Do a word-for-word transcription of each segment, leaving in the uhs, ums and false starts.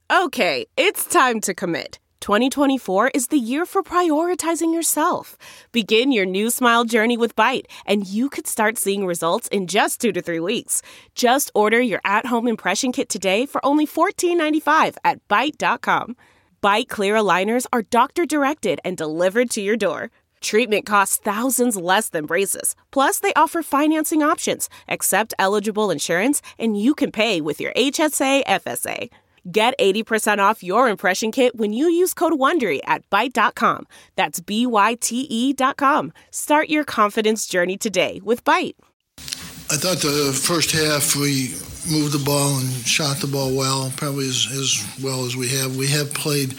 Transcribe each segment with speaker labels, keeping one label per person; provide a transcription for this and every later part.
Speaker 1: Okay, it's time to commit. twenty twenty-four is the year for prioritizing yourself. Begin your new smile journey with Byte, and you could start seeing results in just two to three weeks. Just order your at-home impression kit today for only fourteen ninety-five at byte dot com. Byte clear aligners are doctor-directed and delivered to your door. Treatment costs thousands less than braces. Plus, they offer financing options, accept eligible insurance, and you can pay with your H S A F S A. Get eighty percent off your impression kit when you use code WONDERY at byte dot com. That's B Y T E dot com. Start your confidence journey today with Byte.
Speaker 2: I thought the first half we moved the ball and shot the ball well, probably as, as well as we have. We have played...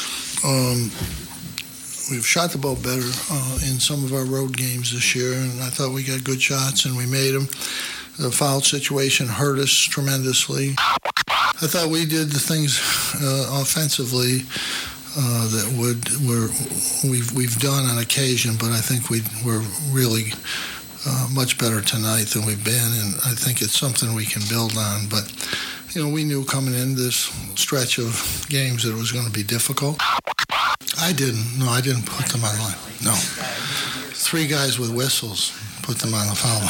Speaker 2: Um, We've shot the ball better uh, in some of our road games this year, and I thought we got good shots, and we made them. The foul situation hurt us tremendously. I thought we did the things uh, offensively uh, that would we're, we've we've done on occasion, but I think we we're really uh, much better tonight than we've been, and I think it's something we can build on. But you know, we knew coming in this stretch of games that it was going to be difficult. I didn't. No, I didn't put them on the line. No. Three guys with whistles put them on the foul line.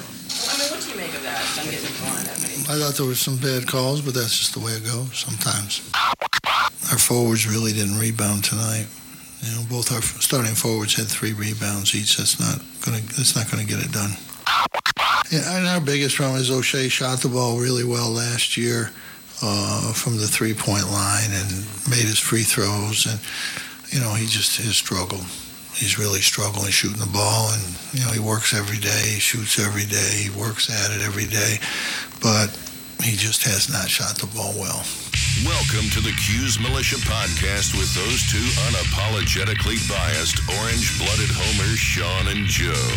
Speaker 3: I mean, what do you make of that? I'm getting blown that many.
Speaker 2: I thought there were some bad calls, but that's just the way it goes sometimes. Our forwards really didn't rebound tonight. You know, both our starting forwards had three rebounds each. That's not going to. That's not going to get it done. Yeah, and our biggest problem is O'Shea shot the ball really well last year uh, from the three-point line and made his free throws, and you know he just has struggled. He's really struggling shooting the ball, and you know he works every day, he shoots every day, he works at it every day, but he just has not shot the ball well.
Speaker 4: Welcome to the Q's Militia Podcast with those two unapologetically biased, orange-blooded homers, Sean and Joe.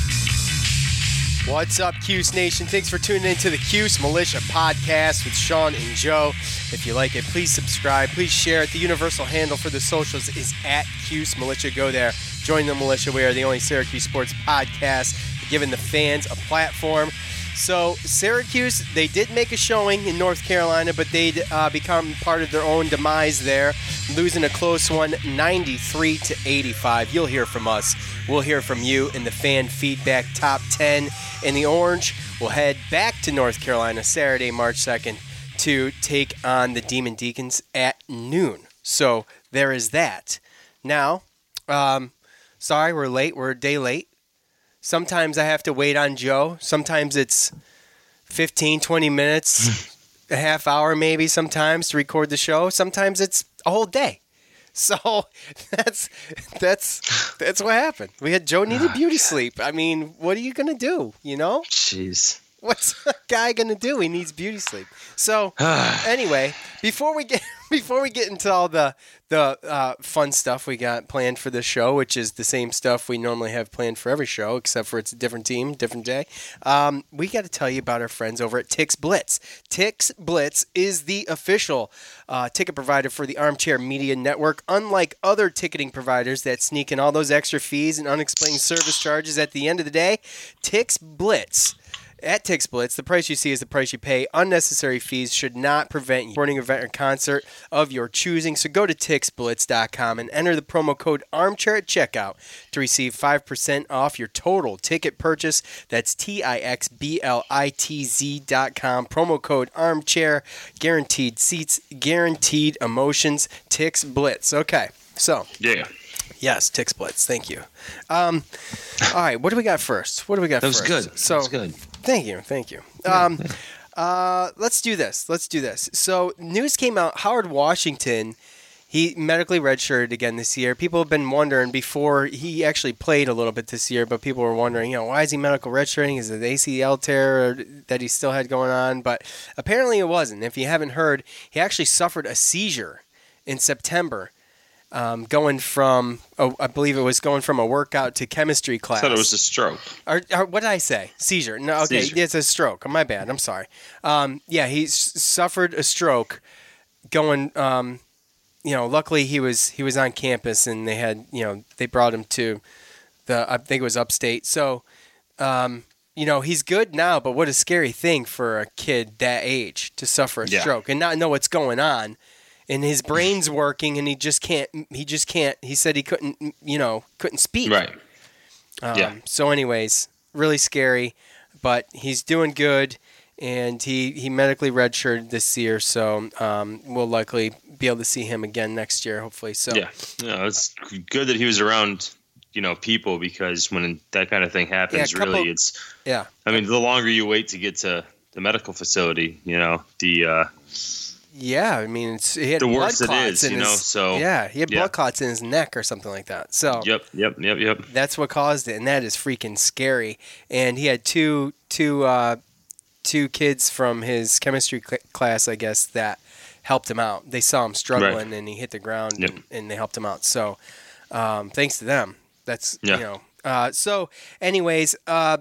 Speaker 5: What's up, Cuse Nation? Thanks for tuning in to the Cuse Militia Podcast with Sean and Joe. If you like it, please subscribe. Please share it. The universal handle for the socials is at Cuse Militia. Go there. Join the militia. We are the only Syracuse sports podcast giving the fans a platform. So Syracuse, they did make a showing in North Carolina, but they'd uh, become part of their own demise there, losing a close one, ninety-three to eighty-five. You'll hear from us. We'll hear from you in the fan feedback top ten. In the Orange, we'll head back to North Carolina Saturday, March second, to take on the Demon Deacons at noon. So there is that. Now, um, sorry, we're late. We're a day late. Sometimes I have to wait on Joe. Sometimes it's fifteen, twenty minutes, a half hour maybe sometimes to record the show. Sometimes it's a whole day. So that's that's that's what happened. We had Joe needed beauty sleep. I mean, what are you going to do, you know?
Speaker 6: Jeez.
Speaker 5: What's a guy going to do? He needs beauty sleep. So anyway, before we get before we get into all the the uh, fun stuff we got planned for this show, which is the same stuff we normally have planned for every show, except for it's a different team, different day, um, we got to tell you about our friends over at Tix Blitz. Tix Blitz is the official uh, ticket provider for the Armchair Media Network. Unlike other ticketing providers that sneak in all those extra fees and unexplained service charges at the end of the day, Tix Blitz At Tix Blitz, the price you see is the price you pay. Unnecessary fees should not prevent you from sporting event or concert of your choosing. So go to tix blitz dot com and enter the promo code ARMCHAIR at checkout to receive five percent off your total ticket purchase. That's T I X B L I T Z dot com. Promo code ARMCHAIR. Guaranteed seats, guaranteed emotions. Tix Blitz. Okay, so.
Speaker 6: Yeah.
Speaker 5: Yes, Tix Blitz. Thank you. Um, all right, what do we got first? What do we got
Speaker 6: that was
Speaker 5: first?
Speaker 6: Good.
Speaker 5: So,
Speaker 6: that was good.
Speaker 5: Thank you. Thank you. Um, uh, let's do this. Let's do this. So news came out. Howard Washington, he medically redshirted again this year. People have been wondering before he actually played a little bit this year, but people were wondering, you know, why is he medical redshirting? Is it the A C L tear that he still had going on? But apparently it wasn't. If you haven't heard, he actually suffered a seizure in September. Um, going from, oh, I believe it was going from a workout to chemistry class.
Speaker 6: I thought it was a stroke.
Speaker 5: Or, or what did I say? Seizure. No, okay,
Speaker 6: Seizure.
Speaker 5: It's a stroke. My bad. I'm sorry. Um, yeah, he s- suffered a stroke. Going, um, you know, luckily he was he was on campus and they had, you know, they brought him to the, I think it was upstate. So, um, you know, he's good now, but what a scary thing for a kid that age to suffer a
Speaker 6: Yeah.
Speaker 5: stroke and not know what's going on. and his brain's working, and he just can't. He just can't. He said he couldn't. You know, couldn't speak.
Speaker 6: Right.
Speaker 5: Um,
Speaker 6: Yeah.
Speaker 5: So, anyways, really scary, but he's doing good, and he he medically redshirted this year, so um, we'll likely be able to see him again next year, hopefully. So
Speaker 6: Yeah. No, it's good that he was around, you know, people, because when that kind of thing happens,
Speaker 5: Yeah, a couple-
Speaker 6: really, it's.
Speaker 5: yeah,
Speaker 6: I mean, the longer you wait to get to the medical facility, you know, the uh,
Speaker 5: yeah. I mean, it's, he had
Speaker 6: the
Speaker 5: blood
Speaker 6: worse it
Speaker 5: clots
Speaker 6: is,
Speaker 5: in
Speaker 6: you know.
Speaker 5: his,
Speaker 6: So
Speaker 5: yeah, he had
Speaker 6: yeah.
Speaker 5: blood clots in his neck or something like that. So
Speaker 6: Yep. Yep. Yep. Yep.
Speaker 5: that's what caused it, and that is freaking scary. And he had two two uh, two kids from his chemistry cl- class, I guess, that helped him out. They saw him struggling,
Speaker 6: Right.
Speaker 5: and he hit the ground,
Speaker 6: Yep.
Speaker 5: and, and they helped him out. So um, thanks to them. That's
Speaker 6: Yeah.
Speaker 5: you know. Uh, so, anyways, uh,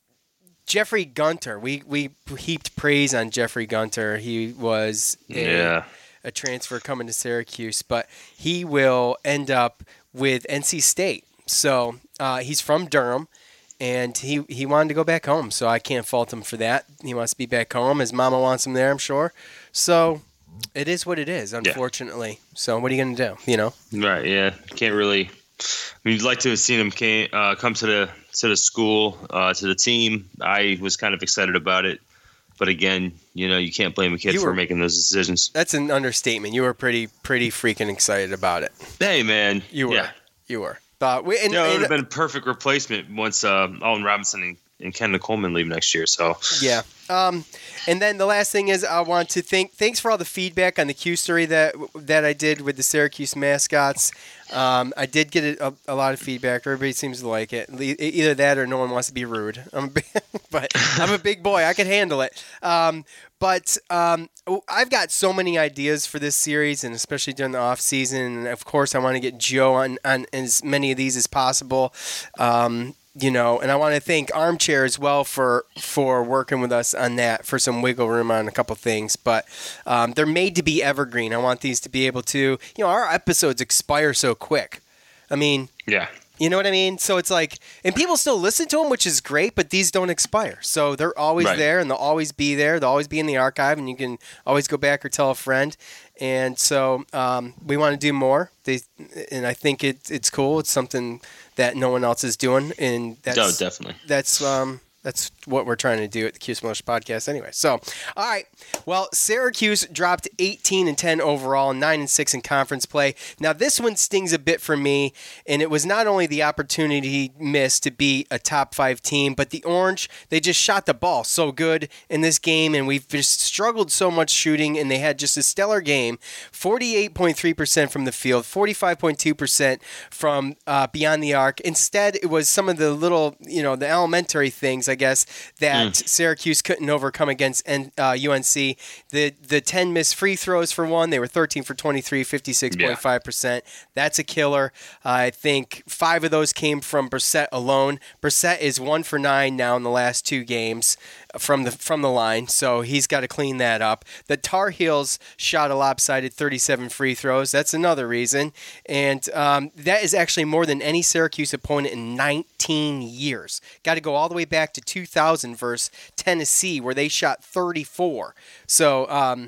Speaker 5: Jeffrey Gunter. We we heaped praise on Jeffrey Gunter. He was a,
Speaker 6: Yeah.
Speaker 5: a transfer coming to Syracuse, but he will end up with N C State. So uh, he's from Durham, and he, he wanted to go back home. So I can't fault him for that. He wants to be back home. His mama wants him there, I'm sure. So it is what it is, unfortunately. So what are you going to do? You know?
Speaker 6: Right. Yeah. Can't really. I mean, you'd like to have seen him came, uh, come to the to the school, uh, to the team. I was kind of excited about it, but again, you know, you can't blame a kid
Speaker 5: You
Speaker 6: for
Speaker 5: were-
Speaker 6: making those decisions.
Speaker 5: That's an understatement. You were pretty pretty freaking excited about it.
Speaker 6: Hey, man.
Speaker 5: You were.
Speaker 6: Yeah.
Speaker 5: You were. Thought we, and,
Speaker 6: Yeah, it would
Speaker 5: and-
Speaker 6: have been a perfect replacement once uh, Allen Robinson and, and Kendall Coleman leave next year. So
Speaker 5: Yeah. Um, and then the last thing is I want to thank thanks for all the feedback on the Q story that that I did with the Syracuse mascots. Um, I did get a, a lot of feedback. Everybody seems to like it. Le- Either that or no one wants to be rude. I'm a big, but I'm a big boy. I can handle it. Um, but um, I've got so many ideas for this series, and especially during the off season. And of course, I want to get Joe on, on as many of these as possible. Um, You know, and I want to thank Armchair as well for for working with us on that, for some wiggle room on a couple things. But um, they're made to be evergreen. I want these to be able to, you know, our episodes expire so quick. I mean,
Speaker 6: yeah,
Speaker 5: you know what I mean? So it's like, and people still listen to them, which is great, but these don't expire. So they're always
Speaker 6: Right.
Speaker 5: there, and they'll always be there. They'll always be in the archive, and you can always go back or tell a friend. And so um, we want to do more. They, and I think it, it's cool. It's something that no one else is doing, and that's
Speaker 6: oh, definitely.
Speaker 5: that's um that's what we're trying to do at the Cuse Militia Podcast anyway. So, all right. Well, Syracuse dropped eighteen and ten overall, nine and six in conference play. Now, this one stings a bit for me, and it was not only the opportunity missed to be a top five team, but the Orange, they just shot the ball so good in this game, and we've just struggled so much shooting, and they had just a stellar game. forty-eight point three percent from the field, forty-five point two percent from uh, beyond the arc. Instead, it was some of the little, you know, the elementary things, I guess, that mm. Syracuse couldn't overcome against uh, U N C. The the ten missed free throws for one. They were thirteen for twenty-three, fifty-six point five percent. Yeah. That's a killer. Uh, I think five of those came from Brissett alone. Brissett is one for nine now in the last two games from the from the line, so he's got to clean that up. The Tar Heels shot a lopsided thirty-seven free throws. That's another reason, and um, that is actually more than any Syracuse opponent in nineteen years. Got to go all the way back to two thousand versus Tennessee, where they shot thirty-four. So um,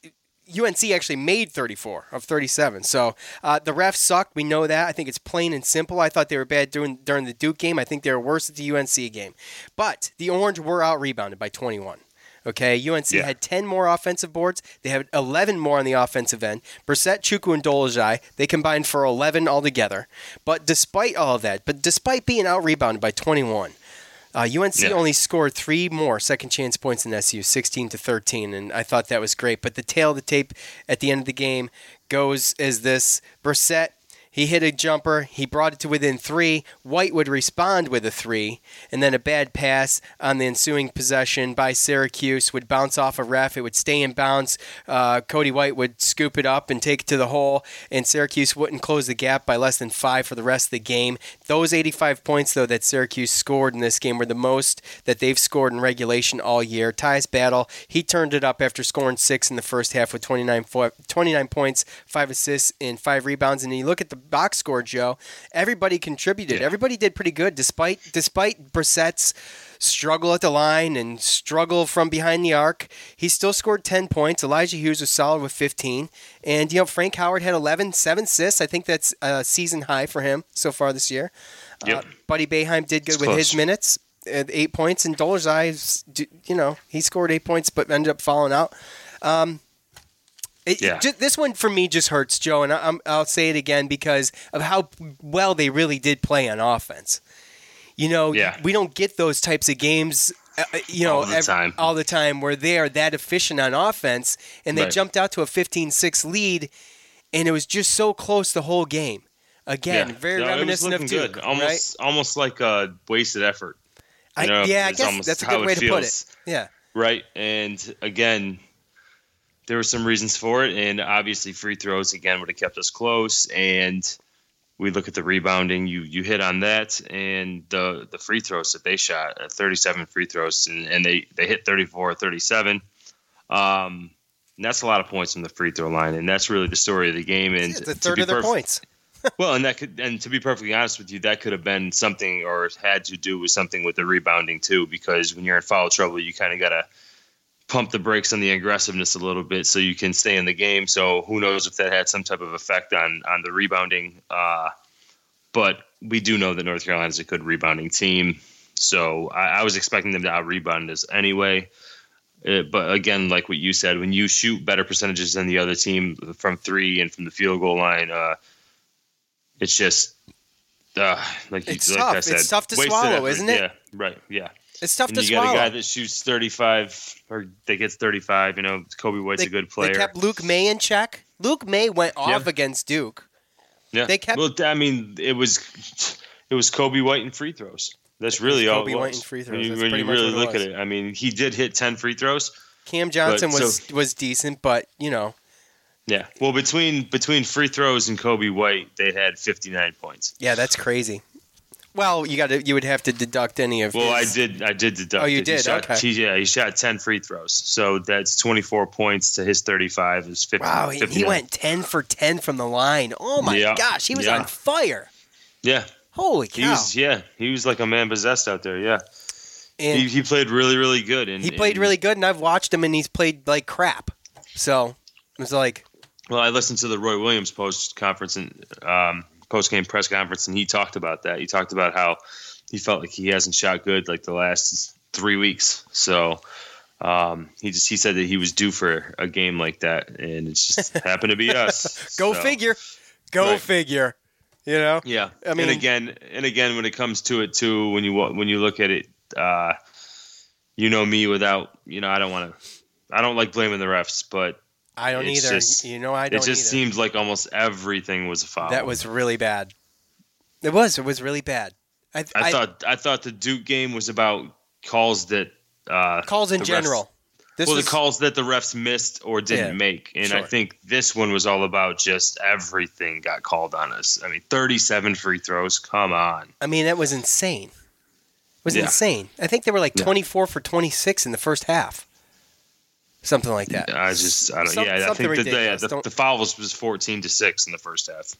Speaker 5: U N C actually made thirty-four of thirty-seven. So uh, the refs sucked. We know that. I think it's plain and simple. I thought they were bad during, during the Duke game. I think they were worse at the U N C game. But the Orange were out-rebounded by twenty-one. Okay, U N C yeah. had ten more offensive boards. They had eleven more on the offensive end. Brissett, Chukwu, and Dolezaj, they combined for eleven altogether. But despite all of that, but despite being out-rebounded by twenty-one, Uh, U N C yeah. only scored three more second chance points in S U, sixteen to thirteen, and I thought that was great. But the tail of the tape at the end of the game goes as this. Brissett, he hit a jumper. He brought it to within three. White would respond with a three, and then a bad pass on the ensuing possession by Syracuse would bounce off a ref. It would stay in bounds. Uh, Cody White would scoop it up and take it to the hole, and Syracuse wouldn't close the gap by less than five for the rest of the game. Those eighty-five points, though, that Syracuse scored in this game were the most that they've scored in regulation all year. Tyus Battle, he turned it up after scoring six in the first half with twenty-nine, twenty-nine points, five assists, and five rebounds. And you look at the box score, Joe, everybody contributed. Yeah. Everybody did pretty good despite despite Brissett's struggle at the line and struggle from behind the arc, he still scored ten points. Elijah Hughes was solid with fifteen. And, you know, Frank Howard had eleven, seven assists. I think that's a season high for him so far this year.
Speaker 6: Yep.
Speaker 5: Uh, Buddy Boeheim did good
Speaker 6: It's
Speaker 5: with
Speaker 6: close.
Speaker 5: his minutes, at eight points. And Dolerzai, you know, he scored eight points but ended up falling out. Um, it,
Speaker 6: Yeah.
Speaker 5: ju- this one for me just hurts, Joe, and I, I'm, I'll say it again because of how well they really did play on offense. You know,
Speaker 6: Yeah.
Speaker 5: we don't get those types of games, uh, you know,
Speaker 6: All the
Speaker 5: ev-
Speaker 6: time.
Speaker 5: all the time where they are that efficient on offense, and they
Speaker 6: Right.
Speaker 5: jumped out to a fifteen six lead, and it was just so close the whole game. Again,
Speaker 6: Yeah.
Speaker 5: very
Speaker 6: No, it was
Speaker 5: reminiscent of
Speaker 6: looking
Speaker 5: Duke,
Speaker 6: good. Almost, almost like a wasted effort.
Speaker 5: right?
Speaker 6: You know,
Speaker 5: I, yeah, I
Speaker 6: it's
Speaker 5: guess
Speaker 6: almost
Speaker 5: that's a
Speaker 6: how
Speaker 5: good way
Speaker 6: it
Speaker 5: to put
Speaker 6: feels.
Speaker 5: it. Yeah.
Speaker 6: Right. And again, there were some reasons for it. And obviously, free throws, again, would have kept us close. And we look at the rebounding. You you hit on that. And the, the free throws that they shot, uh, thirty-seven free throws, and, and they, they hit thirty-four or thirty-seven. Um, and that's a lot of points from the free throw line. And that's really the story of the game. And
Speaker 5: It's a
Speaker 6: to
Speaker 5: third
Speaker 6: be
Speaker 5: of their
Speaker 6: perf-
Speaker 5: points.
Speaker 6: Well, and that could, and to be perfectly honest with you, that could have been something, or had to do with something with the rebounding too. Because when you're in foul trouble, you kind of gotta pump the brakes on the aggressiveness a little bit so you can stay in the game. So who knows if that had some type of effect on on the rebounding? Uh, but we do know that North Carolina is a good rebounding team, so I, I was expecting them to out rebound us anyway. Uh, but again, like what you said, when you shoot better percentages than the other team from three and from the field goal line, uh, it's just uh, like you,
Speaker 5: It's
Speaker 6: like
Speaker 5: tough.
Speaker 6: I said,
Speaker 5: It's tough to
Speaker 6: wasted
Speaker 5: swallow,
Speaker 6: effort.
Speaker 5: isn't it?
Speaker 6: Yeah, right. Yeah,
Speaker 5: It's tough
Speaker 6: and
Speaker 5: to
Speaker 6: you
Speaker 5: swallow.
Speaker 6: got a guy that shoots thirty-five, or that gets thirty-five. You know, Kobe White's
Speaker 5: they,
Speaker 6: a good player.
Speaker 5: They kept Luke May in check. Luke May went off
Speaker 6: Yeah.
Speaker 5: against Duke.
Speaker 6: yeah,
Speaker 5: they kept-
Speaker 6: Well, I mean, it was it was Kobe White and free throws. That's really all
Speaker 5: Kobe
Speaker 6: it was.
Speaker 5: White and free throws.
Speaker 6: When you,
Speaker 5: That's
Speaker 6: when
Speaker 5: pretty
Speaker 6: you
Speaker 5: much
Speaker 6: really
Speaker 5: what it
Speaker 6: look
Speaker 5: was.
Speaker 6: at it, I mean, he did hit ten free throws.
Speaker 5: Cam Johnson
Speaker 6: But,
Speaker 5: was
Speaker 6: so-
Speaker 5: was decent, but you know,
Speaker 6: Yeah. Well, between between free throws and Kobe White, they had fifty-nine points.
Speaker 5: yeah, that's crazy. Well, you got to you would have to deduct any of.
Speaker 6: Well, I
Speaker 5: his-
Speaker 6: did. I did deduct.
Speaker 5: Oh, you
Speaker 6: it. He
Speaker 5: did?
Speaker 6: shot-
Speaker 5: Okay.
Speaker 6: he- yeah, he shot ten free throws, so that's twenty-four points to his thirty-five. Is fifty.
Speaker 5: Wow, he, he
Speaker 6: fifty-nine.
Speaker 5: went ten for ten from the line. Oh my
Speaker 6: Yeah.
Speaker 5: gosh, he was
Speaker 6: Yeah.
Speaker 5: on fire.
Speaker 6: Yeah,
Speaker 5: Holy
Speaker 6: he
Speaker 5: cow!
Speaker 6: was. Yeah, he was like a man possessed out there. Yeah,
Speaker 5: and
Speaker 6: he, he played really, really good. And
Speaker 5: he played
Speaker 6: and-
Speaker 5: really good, and I've watched him, and he's played like crap. So it was like,
Speaker 6: Well, I listened to the Roy Williams post conference and um, post game press conference, and he talked about that. He talked about how he felt like he hasn't shot good like the last three weeks. So um, he just he said that he was due for a game like that, and it just happened to be us.
Speaker 5: go
Speaker 6: So,
Speaker 5: figure, go
Speaker 6: Right.
Speaker 5: figure. You know,
Speaker 6: Yeah,
Speaker 5: I mean-
Speaker 6: and again, and again, when it comes to it too, when you wa- when you look at it, uh, you know me without you know I don't want to, I don't like blaming the refs, but
Speaker 5: I don't
Speaker 6: It's
Speaker 5: either.
Speaker 6: just-
Speaker 5: you know, I
Speaker 6: it
Speaker 5: don't
Speaker 6: just
Speaker 5: either.
Speaker 6: seemed like almost everything was a foul.
Speaker 5: That was really bad. It was. It was really bad. I,
Speaker 6: I, thought I thought the Duke game was about calls that uh,
Speaker 5: calls in
Speaker 6: the refs-
Speaker 5: general. This
Speaker 6: well,
Speaker 5: was,
Speaker 6: the calls that the refs missed or didn't
Speaker 5: Yeah,
Speaker 6: make, and I
Speaker 5: sure.
Speaker 6: think this one was all about just everything got called on us. I mean, thirty-seven free throws. Come on.
Speaker 5: I mean, that was insane. It was
Speaker 6: Yeah.
Speaker 5: insane. I think they were like
Speaker 6: Yeah.
Speaker 5: twenty-four for twenty-six in the first half. Something like that.
Speaker 6: I just I don't.
Speaker 5: Some-
Speaker 6: yeah, I
Speaker 5: something
Speaker 6: think the, yeah,
Speaker 5: ridiculous.
Speaker 6: the,
Speaker 5: Don't-
Speaker 6: the foul was, was fourteen to six in the first half.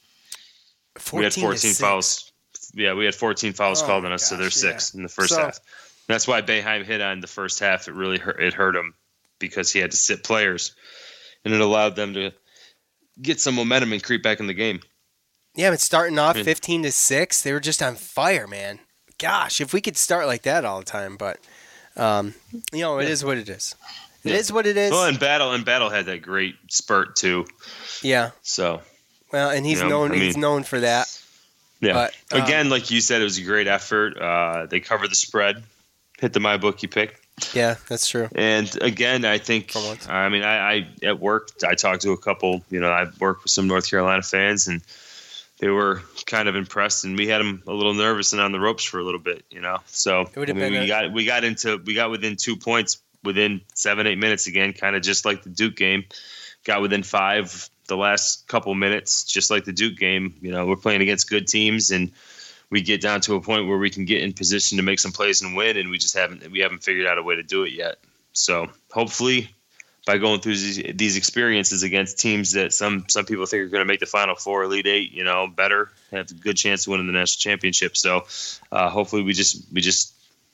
Speaker 6: we had
Speaker 5: to
Speaker 6: fourteen
Speaker 5: six.
Speaker 6: fouls. Yeah, we had fourteen fouls
Speaker 5: Oh,
Speaker 6: called on us, so
Speaker 5: gosh,
Speaker 6: there's six
Speaker 5: yeah.
Speaker 6: in the first
Speaker 5: So-
Speaker 6: half. That's why Boeheim hit on the first half. It really hurt. It hurt him because he had to sit players, and it allowed them to get some momentum and creep back in the game.
Speaker 5: Yeah, but starting off
Speaker 6: mean-
Speaker 5: fifteen to six, they were just on fire, man. Gosh, if we could start like that all the time, but um, you know, it is what it is. It
Speaker 6: Yeah.
Speaker 5: is what it is.
Speaker 6: Well, and Battle and Battle had that great spurt too.
Speaker 5: yeah.
Speaker 6: So
Speaker 5: Well, and he's
Speaker 6: You know,
Speaker 5: known
Speaker 6: I
Speaker 5: he's
Speaker 6: mean-
Speaker 5: known for that.
Speaker 6: yeah,
Speaker 5: But, um,
Speaker 6: again, like you said, it was a great effort. Uh, they covered the spread, hit the MyBookie pick.
Speaker 5: Yeah, that's true.
Speaker 6: And again, I think,
Speaker 5: For once.
Speaker 6: I mean, I, I at work, I talked to a couple, you know, I worked with some North Carolina fans, and they were kind of impressed, and we had them a little nervous and on the ropes for a little bit, you know. So
Speaker 5: It would've
Speaker 6: I mean,
Speaker 5: been
Speaker 6: we
Speaker 5: a-
Speaker 6: got we got into we got within two points within seven eight minutes again, kind of just like the Duke game. Got within five the last couple minutes, just like the Duke game. You know, we're playing against good teams, and we get down to a point where we can get in position to make some plays and win, and we just haven't we haven't figured out a way to do it yet. So hopefully, by going through these, these experiences against teams that some some people think are going to make the Final Four, Elite Eight, you know, better, have a good chance of winning the national championship. So uh, hopefully, we just we just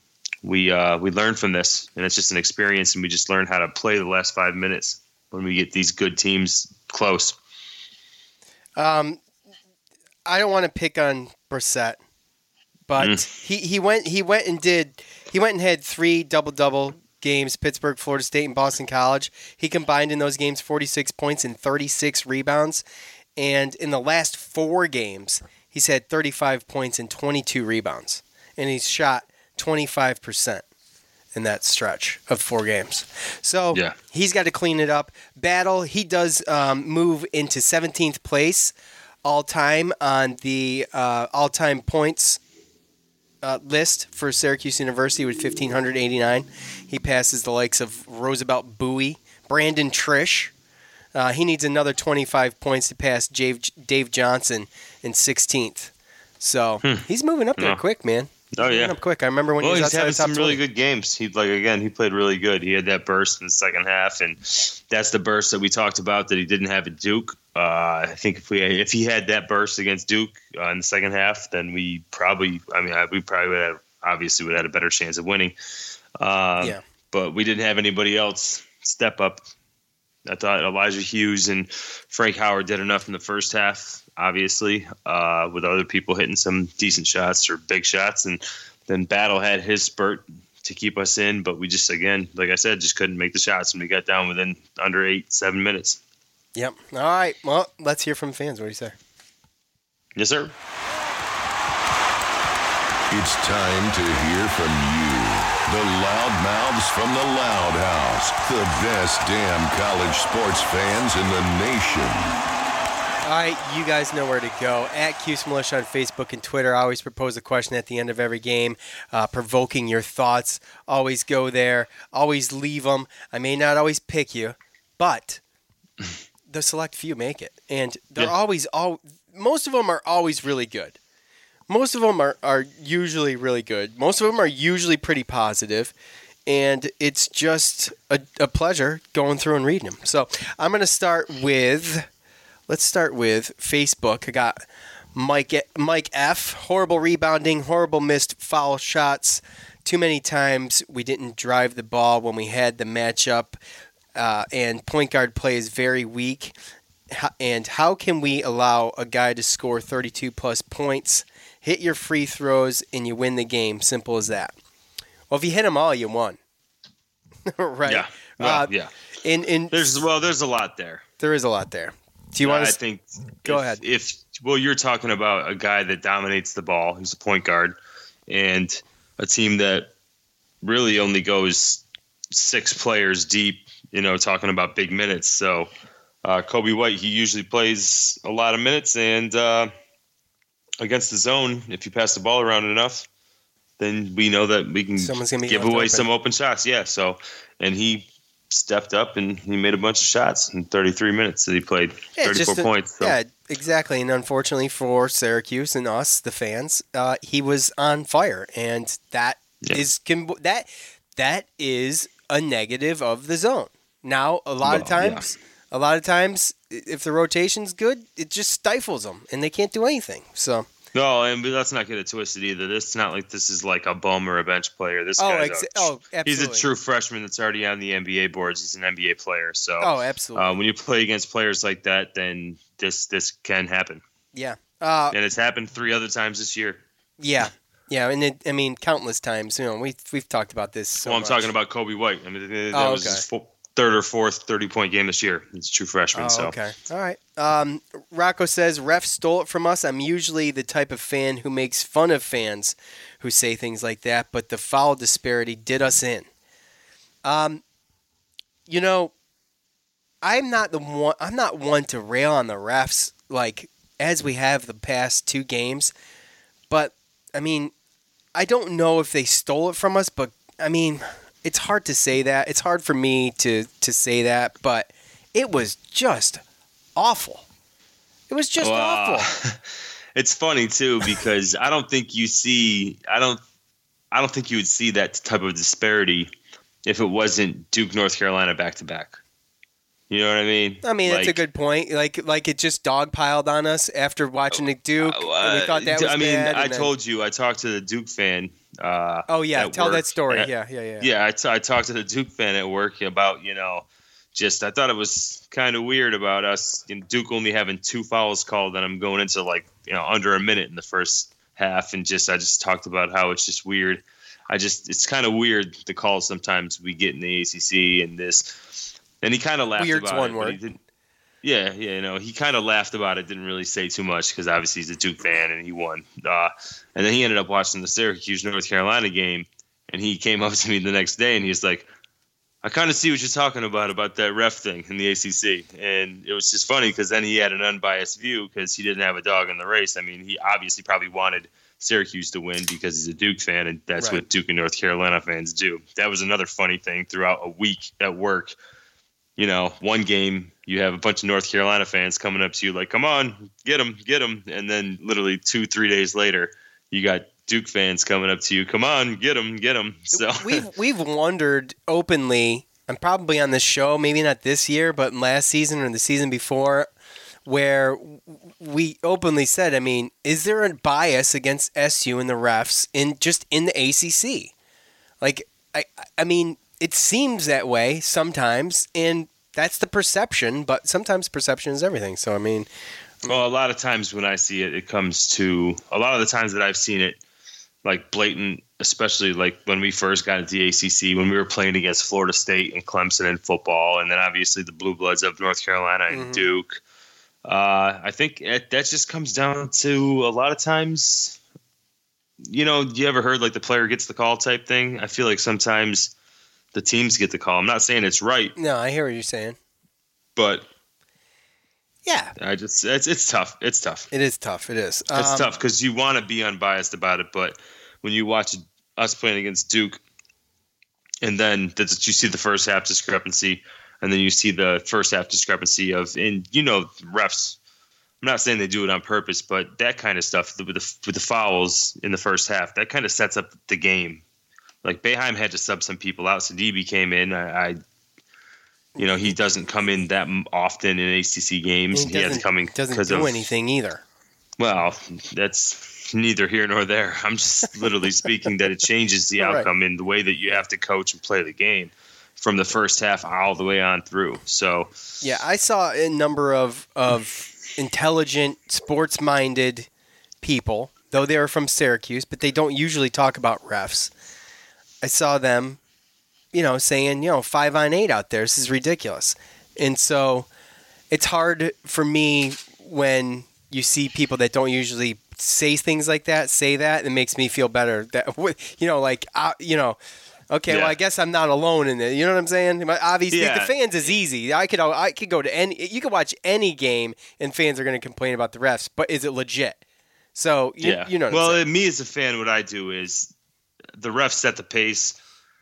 Speaker 6: we uh, we learn from this, and it's just an experience, and we just learn how to play the last five minutes when we get these good teams close.
Speaker 5: Um, I don't want to pick on Brissett, but mm. he, he went he went and did he went and had three double double games: Pittsburgh, Florida State, and Boston College. He combined in those games forty-six points and thirty-six rebounds, and in the last four games, he's had thirty-five points and twenty-two rebounds, and he's shot twenty-five percent in that stretch of four games. So yeah. he's got to clean it up. Battle, he does um, move into seventeenth place all-time on the uh, all-time points uh, list for Syracuse University with one thousand five hundred eighty-nine. He passes the likes of Roosevelt Bowie, Brandon Trish. Uh, he needs another twenty-five points to pass Dave, Dave Johnson in sixteenth. So hmm. he's moving up there
Speaker 6: no.
Speaker 5: quick, man.
Speaker 6: Oh yeah,
Speaker 5: up quick. I remember when
Speaker 6: well,
Speaker 5: he was
Speaker 6: he's having
Speaker 5: outside the top
Speaker 6: some really
Speaker 5: twenty.
Speaker 6: good games. He like again, he played really good. He had that burst in the second half, and that's the burst that we talked about that he didn't have at Duke. Uh, I think if we if he had that burst against Duke uh, in the second half, then we probably, I mean, we probably would have obviously would have had a better chance of winning. Uh, yeah, but we didn't have anybody else step up. I thought Elijah Hughes and Frank Howard did enough in the first half, obviously, uh, with other people hitting some decent shots or big shots, and then Battle had his spurt to keep us in, but we just, again, like I said, just couldn't make the shots, and we got down within under eight, seven minutes.
Speaker 5: Yep. All right. Well, let's hear from fans. What do you say?
Speaker 6: Yes, sir.
Speaker 4: It's time to hear from you. The Loudmouths from the Loud House. The best damn college sports fans in the nation.
Speaker 5: All right, you guys know where to go. At Cuse Militia on Facebook and Twitter. I always propose a question at the end of every game, uh, provoking your thoughts. Always go there. Always leave them. I may not always pick you, but the select few make it. And they're yeah. always, all. most of them are always really good. Most of them are, are usually really good. Most of them are usually pretty positive. And it's just a, a pleasure going through and reading them. So I'm going to start with... Let's start with Facebook. I got Mike Mike F. Horrible rebounding, horrible missed foul shots. Too many times we didn't drive the ball when we had the matchup, uh, and point guard play is very weak. And how can we allow a guy to score thirty-two plus points, hit your free throws, and you win the game? Simple as that. Well, if you hit them all, you won. Right?
Speaker 6: Yeah. Well,
Speaker 5: uh,
Speaker 6: yeah.
Speaker 5: In, in,
Speaker 6: there's well, there's a lot there.
Speaker 5: There is a lot there. Do you
Speaker 6: uh,
Speaker 5: want to?
Speaker 6: I think.
Speaker 5: Go
Speaker 6: if,
Speaker 5: ahead.
Speaker 6: If well, you're talking about a guy that dominates the ball, who's a point guard, and a team that really only goes six players deep. You know, talking about big minutes. So, uh, Kobe White, he usually plays a lot of minutes, and uh, against the zone, if you pass the ball around enough, then we know that we can give away open. some open shots. Yeah. So, and he stepped up and he made a bunch of shots in thirty-three minutes that he played, yeah, thirty-four a, points. So.
Speaker 5: Yeah, exactly. And unfortunately for Syracuse and us, the fans, uh, he was on fire, and that yeah. is that that is a negative of the zone. Now, a lot well, of times, yeah. a lot of times, if the rotation's good, it just stifles them, and they can't do anything. So.
Speaker 6: No, and let's not get it twisted either. This is not like this is like a bum or a bench player. This
Speaker 5: oh,
Speaker 6: guy's
Speaker 5: ex-
Speaker 6: a,
Speaker 5: oh, absolutely.
Speaker 6: He's a true freshman that's already on the N B A boards. He's an N B A player. So,
Speaker 5: oh, absolutely.
Speaker 6: Uh, when you play against players like that, then this this can happen.
Speaker 5: Yeah, uh,
Speaker 6: and it's happened three other times this year.
Speaker 5: Yeah, yeah, and it, I mean countless times. You know, we we've talked about this. So
Speaker 6: well, I'm
Speaker 5: much.
Speaker 6: talking about Kobe White. I mean, that
Speaker 5: oh,
Speaker 6: was
Speaker 5: okay.
Speaker 6: his full, third or fourth thirty-point game this year. He's a true freshman.
Speaker 5: Oh,
Speaker 6: so
Speaker 5: okay, all right. Um, Rocco says, "Ref stole it from us." I'm usually the type of fan who makes fun of fans who say things like that, but the foul disparity did us in. Um, you know, I'm not the one. I'm not one to rail on the refs like as we have the past two games, but I mean, I don't know if they stole it from us, but I mean. It's hard to say that. It's hard for me to, to say that, but it was just awful. It was just well, awful.
Speaker 6: It's funny too because I don't think you see I don't I don't think you would see that type of disparity if it wasn't Duke, North Carolina back to back. You know what I mean?
Speaker 5: I mean,
Speaker 6: like,
Speaker 5: that's a good point. Like, like it just dogpiled on us after watching the Duke. Uh, and we thought that was
Speaker 6: I mean,
Speaker 5: bad,
Speaker 6: I
Speaker 5: then...
Speaker 6: told you, I talked to the Duke fan Uh,
Speaker 5: Oh yeah,
Speaker 6: at
Speaker 5: tell
Speaker 6: work.
Speaker 5: that story.
Speaker 6: Uh,
Speaker 5: Yeah, yeah, yeah.
Speaker 6: Yeah, I, t- I talked to the Duke fan at work about, you know, just I thought it was kind of weird about us, you know, Duke only having two fouls called, and I'm going into like, you know, under a minute in the first half, and just I just talked about how it's just weird. I just it's kind of weird the calls sometimes we get in the A C C and this, and he kind of laughed
Speaker 5: Weird's
Speaker 6: about
Speaker 5: one
Speaker 6: it. But
Speaker 5: word.
Speaker 6: he didn't, yeah, yeah, you know, he kind of laughed about it, didn't really say too much because obviously he's a Duke fan and he won. Uh, and then he ended up watching the Syracuse North Carolina game, and he came up to me the next day and he's like, I kind of see what you're talking about, about that ref thing in the A C C. And it was just funny because then he had an unbiased view because he didn't have a dog in the race. I mean, he obviously probably wanted Syracuse to win because he's a Duke fan, and that's
Speaker 5: Right.
Speaker 6: what Duke and North Carolina fans do. That was another funny thing throughout a week at work. You know, one game, you have a bunch of North Carolina fans coming up to you like, come on, get him, get him. And then literally two, three days later, you got Duke fans coming up to you, come on, get him, get him. So
Speaker 5: we've we've wondered openly, and probably on this show, maybe not this year, but last season or the season before, where we openly said, I mean, is there a bias against S U and the refs in just in the A C C? Like, I I mean, it seems that way sometimes, and that's the perception, but sometimes perception is everything. So, I mean,
Speaker 6: well, a lot of times when I see it, it comes to a lot of the times that I've seen it, like blatant, especially like when we first got into the A C C, when we were playing against Florida State and Clemson in football, and then obviously the Blue Bloods of North Carolina and
Speaker 5: Mm-hmm.
Speaker 6: Duke. Uh, I think it, that just comes down to a lot of times, you know, you ever heard like the player gets the call type thing? I feel like sometimes the teams get the call. I'm not saying it's right,
Speaker 5: no, I hear what you're saying.
Speaker 6: but
Speaker 5: Yeah,
Speaker 6: I just it's it's tough. It's tough.
Speaker 5: it is tough. It is.
Speaker 6: It's
Speaker 5: Um,
Speaker 6: tough because you want to be unbiased about it, but when you watch us playing against Duke, and then that you see the first half discrepancy, and then you see the first half discrepancy of, and you know, refs. I'm not saying they do it on purpose, but that kind of stuff with the with the fouls in the first half, that kind of sets up the game. Like Boeheim had to sub some people out, so D B came in. I, I you know, he doesn't come in that often in A C C games.
Speaker 5: He
Speaker 6: He, had to
Speaker 5: doesn't,
Speaker 6: come in
Speaker 5: doesn't
Speaker 6: because
Speaker 5: do
Speaker 6: of
Speaker 5: anything either.
Speaker 6: well, that's neither here nor there. I'm just literally speaking that it changes the
Speaker 5: Right.
Speaker 6: outcome in the way that you have to coach and play the game from the first half all the way on through. So,
Speaker 5: Yeah, I saw a number of of intelligent, sports-minded people, though they are from Syracuse, but they don't usually talk about refs. I saw them, you know, saying, you know, five on eight out there. This is ridiculous. And so it's hard for me when you see people that don't usually say things like that, say that. It makes me feel better. That, you know, like, uh, you know, okay,
Speaker 6: Yeah.
Speaker 5: well, I guess I'm not alone in it. You know what I'm saying? But obviously,
Speaker 6: Yeah.
Speaker 5: the fans is easy. I could I could go to any. You could watch any game, and fans are going to complain about the refs. But is it legit? So you,
Speaker 6: yeah.
Speaker 5: you know. What
Speaker 6: well,
Speaker 5: I'm saying.
Speaker 6: me as a fan, what I do is the refs set the pace,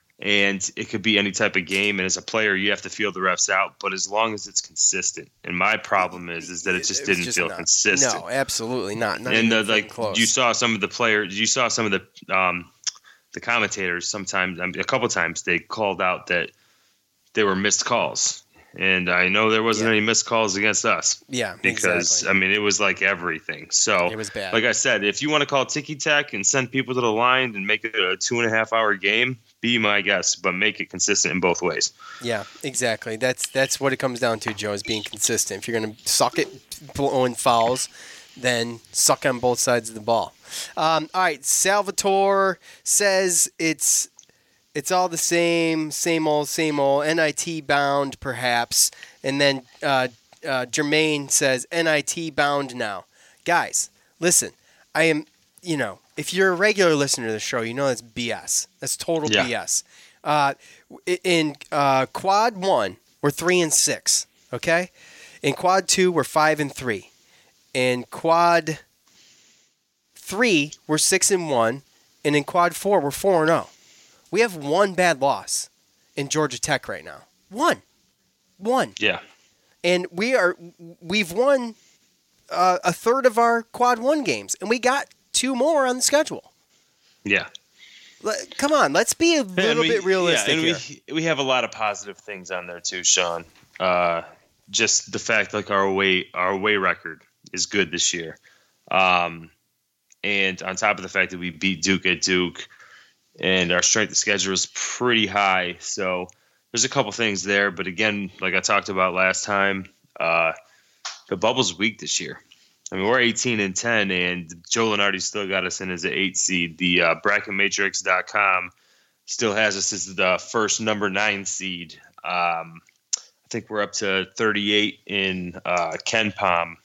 Speaker 6: and it could be any type of game. And as a player, you have to feel the refs out. But as long as it's consistent, and my problem is is that it just
Speaker 5: It was
Speaker 6: didn't
Speaker 5: just
Speaker 6: feel
Speaker 5: not-
Speaker 6: consistent.
Speaker 5: No, absolutely not. not
Speaker 6: and
Speaker 5: even
Speaker 6: the, like
Speaker 5: close.
Speaker 6: you saw some of the players, you saw some of the um, the commentators. Sometimes, I mean, a couple times, they called out that there were missed calls, and I know there wasn't
Speaker 5: Yeah.
Speaker 6: any missed calls against us
Speaker 5: Yeah,
Speaker 6: because
Speaker 5: exactly.
Speaker 6: I mean it was like everything. So
Speaker 5: It was bad.
Speaker 6: Like I said, if you want to call ticky tack and send people to the line and make it a two and a half hour game, be my guest, but make it consistent in both ways.
Speaker 5: Yeah, exactly. That's that's what it comes down to, Joe, is being consistent. If you're going to suck it blowing fouls, then suck on both sides of the ball. Um, all right, Salvatore says it's it's all the same, same old, same old, N I T bound perhaps. And then uh, uh, Jermaine says N I T bound now. Guys, listen, I am, you know, if you're a regular listener to the show, you know that's B S. That's total
Speaker 6: Yeah.
Speaker 5: B S. Uh, in uh, quad one, we're three and six. Okay. In quad two, we're five and three. In quad three, we're six and one, and in quad four, we're four and zero. We have one bad loss in Georgia Tech right now. One, one,
Speaker 6: Yeah.
Speaker 5: and we are we've won uh, a third of our quad one games, and we got two more on the schedule.
Speaker 6: Yeah.
Speaker 5: Let- Come on, let's be a little
Speaker 6: And we-
Speaker 5: bit realistic
Speaker 6: yeah, and
Speaker 5: here.
Speaker 6: we, we have a lot of positive things on there too, Sean. Uh, just the fact like our away our away record is good this year, um, and on top of the fact that we beat Duke at Duke, and our strength of schedule is pretty high. So there's a couple things there, but again, like I talked about last time, uh, the bubble's weak this year. I mean, we're eighteen and ten, and Joe Lunardi still got us in as an eight seed. The uh, bracket matrix dot com still has us as the first number nine seed. Um, I think we're up to thirty-eight in uh, Ken Palm.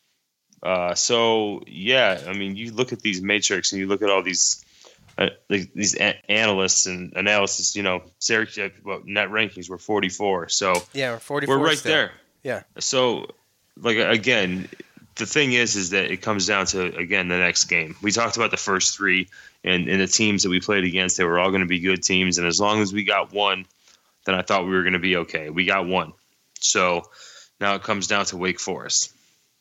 Speaker 6: Uh, so yeah, I mean, you look at these matrix and you look at all these uh, these a- analysts and analysis. You know, Syracuse well, net rankings were forty-four. So
Speaker 5: yeah, we're forty-four.
Speaker 6: We're right
Speaker 5: still.
Speaker 6: there.
Speaker 5: Yeah.
Speaker 6: So like again. The thing is, is that it comes down to, again, the next game. We talked about the first three and, and the teams that we played against. They were all going to be good teams. And as long as we got one, then I thought we were going to be okay. We got one. So now it comes down to Wake Forest.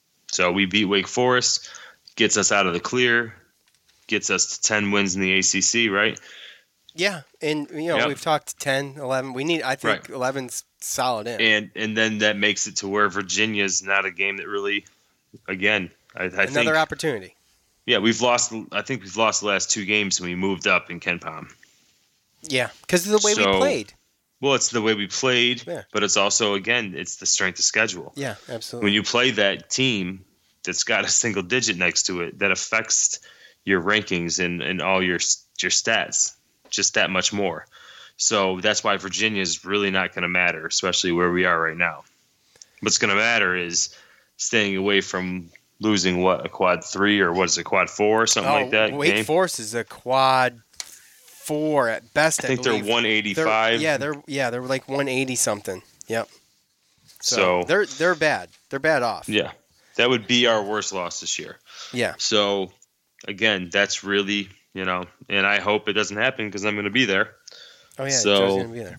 Speaker 6: So we beat Wake Forest, gets us out of the clear, gets us to ten wins in the A C C, right?
Speaker 5: Yeah. And, you know,
Speaker 6: yep.
Speaker 5: we've talked ten, eleven. We need, I think right. eleven's solid in.
Speaker 6: And, and then that makes it to where Virginia's not a game that really – Again, I, I
Speaker 5: another
Speaker 6: think
Speaker 5: another opportunity.
Speaker 6: Yeah, we've lost. I think we've lost the last two games, and we moved up in Ken Palm.
Speaker 5: Yeah, because of the way
Speaker 6: so,
Speaker 5: we played.
Speaker 6: Well, it's the way we played,
Speaker 5: yeah.
Speaker 6: but it's also again, it's the strength of schedule.
Speaker 5: Yeah, absolutely.
Speaker 6: When you play that team that's got a single digit next to it, that affects your rankings and, and all your your stats just that much more. So that's why Virginia is really not going to matter, especially where we are right now. What's going to matter is staying away from losing what a quad three or what is it quad four or something
Speaker 5: oh,
Speaker 6: like that.
Speaker 5: Wake
Speaker 6: game?
Speaker 5: Forest is a quad four at best.
Speaker 6: I think
Speaker 5: I
Speaker 6: they're one eighty-five.
Speaker 5: They're, yeah, they're yeah they're like one eighty something. Yep. So,
Speaker 6: so
Speaker 5: they're they're bad. They're bad off.
Speaker 6: Yeah, that would be our worst loss this year.
Speaker 5: Yeah.
Speaker 6: So again, that's really you know, and I hope it doesn't happen because I'm going to be there.
Speaker 5: Oh yeah,
Speaker 6: so,
Speaker 5: Joe's going to be there.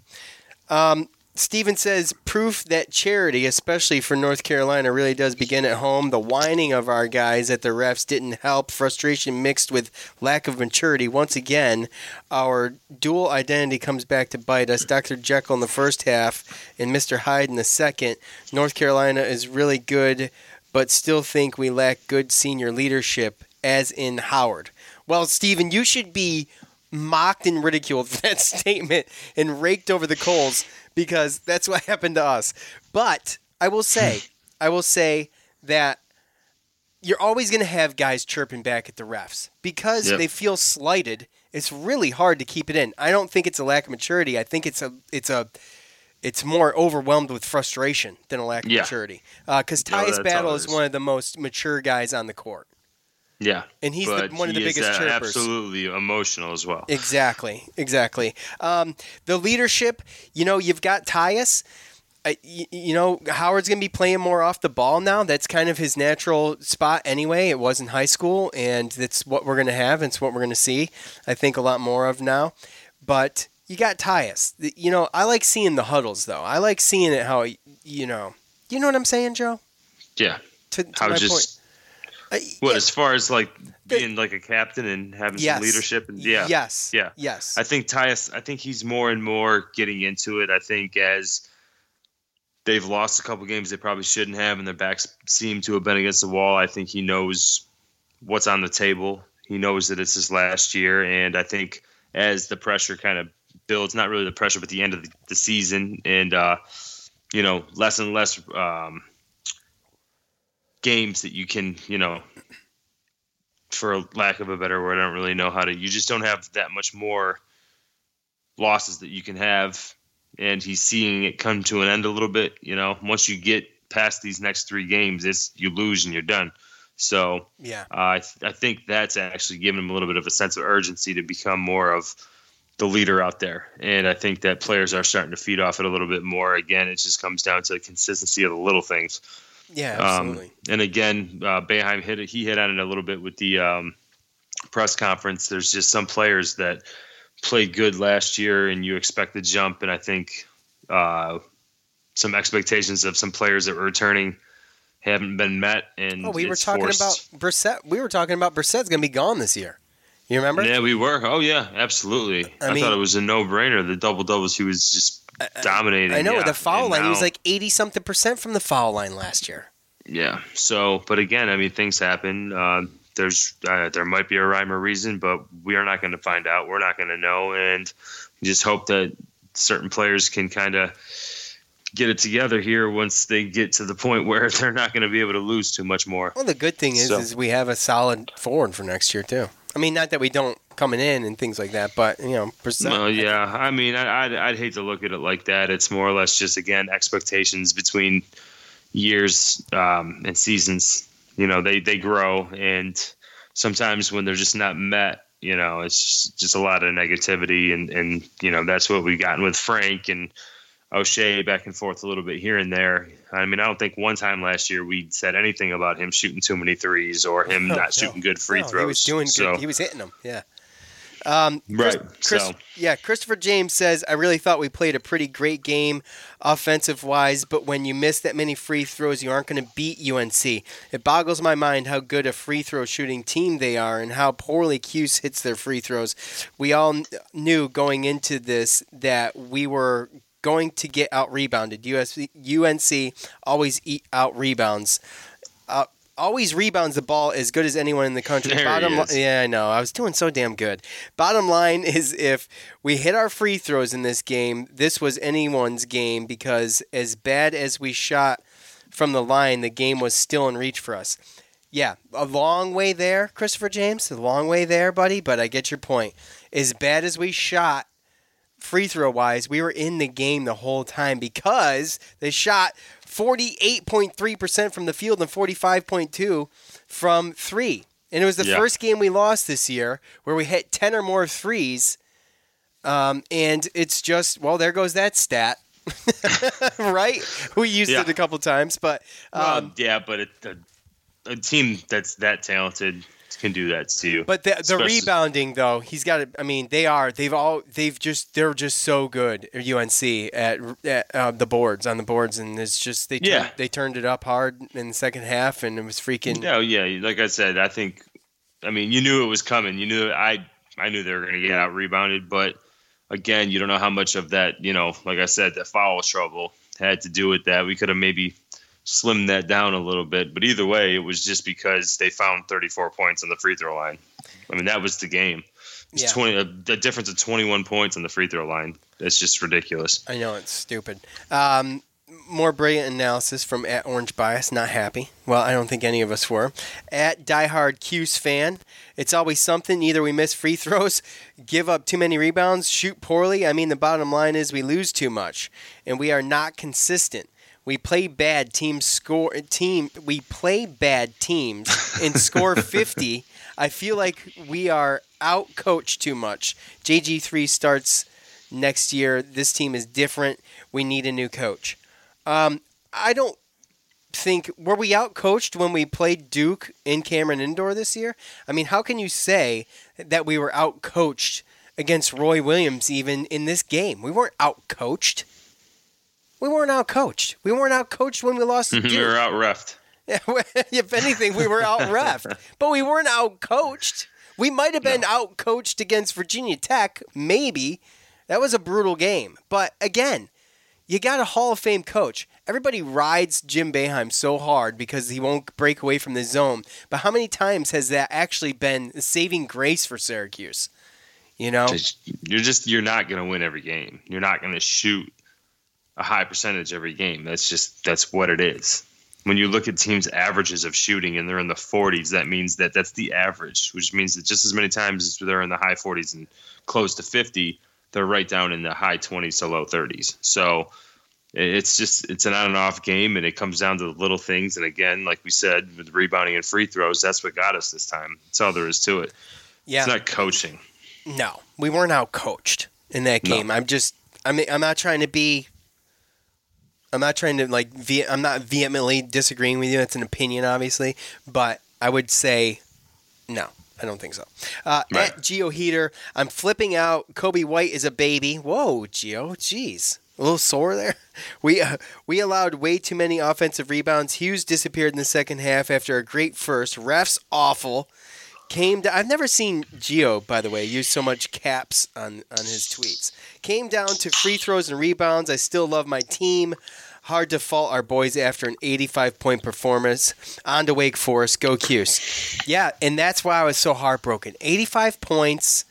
Speaker 5: Um. Steven says, proof that charity, especially for North Carolina, really does begin at home. The whining of our guys at the refs didn't help. Frustration mixed with lack of maturity. Once again, our dual identity comes back to bite us. Doctor Jekyll in the first half and Mister Hyde in the second. North Carolina is really good, but still think we lack good senior leadership, as in Howard. Well, Steven, you should be mocked and ridiculed for that statement and raked over the coals, because that's what happened to us. But I will say, I will say that you're always going to have guys chirping back at the refs because yep. they feel slighted. It's really hard to keep it in. I don't think it's a lack of maturity. I think it's a, it's a, it's more overwhelmed with frustration than a lack of
Speaker 6: yeah.
Speaker 5: maturity. Because uh, Tyus no, Battle is one of the most mature guys on the court.
Speaker 6: Yeah,
Speaker 5: and he's the, one of the
Speaker 6: he
Speaker 5: biggest
Speaker 6: is, uh,
Speaker 5: chirpers.
Speaker 6: Absolutely emotional as well.
Speaker 5: Exactly, exactly. Um, the leadership, you know, you've got Tyus. Uh, you, you know, Howard's going to be playing more off the ball now. That's kind of his natural spot anyway. It was in high school, and that's what we're going to have, and it's what we're going to see, I think, a lot more of now. But you got Tyus. You know, I like seeing the huddles, though. I like seeing it how, you know, you know what I'm saying, Joe?
Speaker 6: Yeah.
Speaker 5: To, to
Speaker 6: how
Speaker 5: my
Speaker 6: just...
Speaker 5: point. Uh,
Speaker 6: what
Speaker 5: yeah.
Speaker 6: as far as like being like a captain and having
Speaker 5: yes.
Speaker 6: some leadership and yeah
Speaker 5: yes
Speaker 6: yeah
Speaker 5: yes
Speaker 6: I think Tyus I think he's more and more getting into it. I think as they've lost a couple games they probably shouldn't have and their backs seem to have been against the wall, I think he knows what's on the table. He knows that it's his last year, and I think as the pressure kind of builds, not really the pressure but the end of the, the season, and uh you know less and less um games that you can, you know, for lack of a better word, I don't really know how to, you just don't have that much more losses that you can have. And he's seeing it come to an end a little bit. You know, once you get past these next three games, it's you lose and you're done. So
Speaker 5: yeah,
Speaker 6: uh, I, th- I think that's actually given him a little bit of a sense of urgency to become more of the leader out there. And I think that players are starting to feed off it a little bit more. Again, it just comes down to the consistency of the little things.
Speaker 5: Yeah, absolutely.
Speaker 6: Um, and again, uh, Boeheim hit it, he hit on it a little bit with the um, press conference. There's just some players that played good last year, and you expect the jump. And I think uh, some expectations of some players that were returning haven't been met. And
Speaker 5: oh, we were
Speaker 6: it's
Speaker 5: talking
Speaker 6: forced.
Speaker 5: about Brissett. We were talking about Brissett's going to be gone this year. You remember?
Speaker 6: Yeah, we were. Oh yeah, absolutely. I, I mean, thought it was a no-brainer. The double doubles, he was just dominating.
Speaker 5: I know,
Speaker 6: yeah.
Speaker 5: the foul
Speaker 6: and
Speaker 5: line,
Speaker 6: now,
Speaker 5: he was like eighty-something percent from the foul line last year.
Speaker 6: Yeah, so, but again, I mean, things happen. Uh, there's uh, there might be a rhyme or reason, but we are not going to find out. We're not going to know, and we just hope that certain players can kind of get it together here once they get to the point where they're not going to be able to lose too much more.
Speaker 5: Well, the good thing is,
Speaker 6: So-
Speaker 5: is we have a solid forward for next year too. I mean, not that we don't coming in and things like that, but you know, percent.
Speaker 6: Well, yeah. I mean, I, I'd, I'd hate to look at it like that. It's more or less just, again, expectations between years um, and seasons. You know, they, they grow, and sometimes when they're just not met, you know, it's just a lot of negativity, and, and you know, that's what we've gotten with Frank and O'Shea back and forth a little bit here and there. I mean, I don't think one time last year we said anything about him shooting too many threes or him
Speaker 5: No,
Speaker 6: not
Speaker 5: no.
Speaker 6: shooting good free
Speaker 5: No,
Speaker 6: throws.
Speaker 5: He was doing
Speaker 6: So-
Speaker 5: good. He was hitting them. Yeah. Um, Chris-
Speaker 6: Right.
Speaker 5: Chris,
Speaker 6: So-
Speaker 5: yeah, Christopher James says, I really thought we played a pretty great game offensive-wise, but when you miss that many free throws, you aren't going to beat U N C. It boggles my mind how good a free throw shooting team they are and how poorly Cuse hits their free throws. We all kn- knew going into this that we were going to get out-rebounded. U S C, U N C always eat out-rebounds. Uh, always rebounds the ball as good as anyone in the country.
Speaker 6: There
Speaker 5: Bottom
Speaker 6: he
Speaker 5: li-
Speaker 6: is.
Speaker 5: yeah, I know. I was doing so damn good. Bottom line is if we hit our free throws in this game, this was anyone's game because as bad as we shot from the line, the game was still in reach for us. Yeah, a long way there, Christopher James. A long way there, buddy, but I get your point. As bad as we shot free throw wise, we were in the game the whole time because they shot forty-eight point three percent from the field and forty-five point two from three. And it was the
Speaker 6: Yeah.
Speaker 5: first game we lost this year where we hit ten or more threes. Um, and it's just, well, there goes that stat. Right? We used
Speaker 6: Yeah.
Speaker 5: it a couple times, but
Speaker 6: Well,
Speaker 5: um,
Speaker 6: yeah, but it, a, a team that's that talented can do that to you.
Speaker 5: But the, the
Speaker 6: Especially-
Speaker 5: rebounding, though, he's got to. I mean, they are. They've all. They've just. They're just so good. U N C at, at uh, the boards on the boards, and it's just they.
Speaker 6: Yeah.
Speaker 5: Turned, they turned it up hard in the second half, and it was freaking.
Speaker 6: No, yeah, like I said, I think. I mean, you knew it was coming. You knew I. I knew they were going to get out rebounded, but again, you don't know how much of that. You know, like I said, the foul trouble had to do with that. We could have maybe slimmed that down a little bit, but either way, it was just because they found thirty-four points on the free throw line. I mean, that was the game. It's
Speaker 5: Yeah.
Speaker 6: twenty, a, a difference of twenty-one points on the free throw line. That's just ridiculous.
Speaker 5: I know it's stupid. Um, more brilliant analysis from at Orange Bias. Not happy. Well, I don't think any of us were. At Diehard Cuse fan. It's always something. Either we miss free throws, give up too many rebounds, shoot poorly. I mean, the bottom line is we lose too much, and we are not consistent. We play bad teams score team. We play bad teams and score fifty. I feel like we are out coached too much. J G three starts next year. This team is different. We need a new coach. Um, I don't think were we out coached when we played Duke in Cameron Indoor this year? I mean, how can you say that we were out coached against Roy Williams even in this game? We weren't out coached. We weren't out coached. We weren't out coached when we lost to Duke.
Speaker 6: we were out refed.
Speaker 5: If anything, we were out refed, but we weren't out coached. We might have been out coached against Virginia Tech, maybe. That was a brutal game. But again, you got a Hall of Fame coach. Everybody rides Jim Boeheim so hard because he won't break away from the zone. But how many times has that actually been saving grace for Syracuse? You know?
Speaker 6: You're just you're not going to win every game. You're not going to shoot a high percentage every game. That's just that's what it is. When you look at teams' averages of shooting and they're in the forties, that means that that's the average, which means that just as many times as they're in the high forties and close to fifty, they're right down in the high twenties to low thirties. So it's just it's an on and off game, and it comes down to the little things. And again, like we said, with rebounding and free throws, that's what got us this time. That's all there is to it.
Speaker 5: Yeah.
Speaker 6: It's not coaching.
Speaker 5: No, we weren't out coached in that
Speaker 6: No.
Speaker 5: game. I'm just, I mean, I'm not trying to be, I'm not trying to like, ve- I'm not vehemently disagreeing with you. That's an opinion, obviously, but I would say, no, I don't think so. Uh,
Speaker 6: Right.
Speaker 5: At Geo Heater, I'm flipping out. Kobe White is a baby. Whoa, Geo, jeez. A little sore there. We uh, we allowed way too many offensive rebounds. Hughes disappeared in the second half after a great first. Refs awful. Came to, I've never seen Geo, by the way, use so much caps on, on his tweets. Came down to free throws and rebounds. I still love my team. hard to fault our boys after an eighty-five point performance on to Wake Forest. Go Cuse. Yeah, and that's why I was so heartbroken. eighty-five points.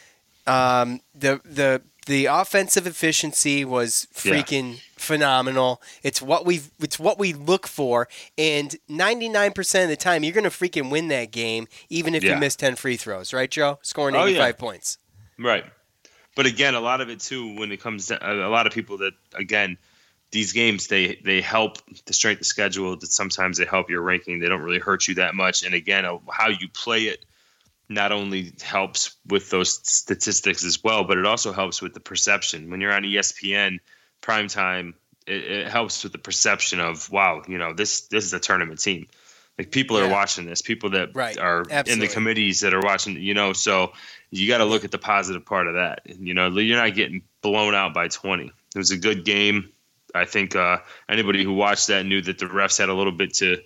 Speaker 5: Um, the the the offensive efficiency was freaking yeah. phenomenal. It's what we it's what we look for, and ninety-nine percent of the time you're going to freaking win that game, even if yeah. you miss ten free throws, right, Joe? Scoring eighty-five oh, yeah. points.
Speaker 6: Right. But again, a lot of it too, when it comes to a lot of people that, again, these games, they, they help the strength of schedule. That sometimes they help your ranking. They don't really hurt you that much. And again, how you play it not only helps with those statistics as well, but it also helps with the perception. When you're on E S P N primetime, it, it helps with the perception of, wow, you know, this this is a tournament team. Like people yeah. are watching this, people that
Speaker 5: right.
Speaker 6: are
Speaker 5: Absolutely.
Speaker 6: in the committees that are watching, you know, so you got to look at the positive part of that. You know, you're not getting blown out by twenty. It was a good game. I think uh, anybody who watched that knew that the refs had a little bit to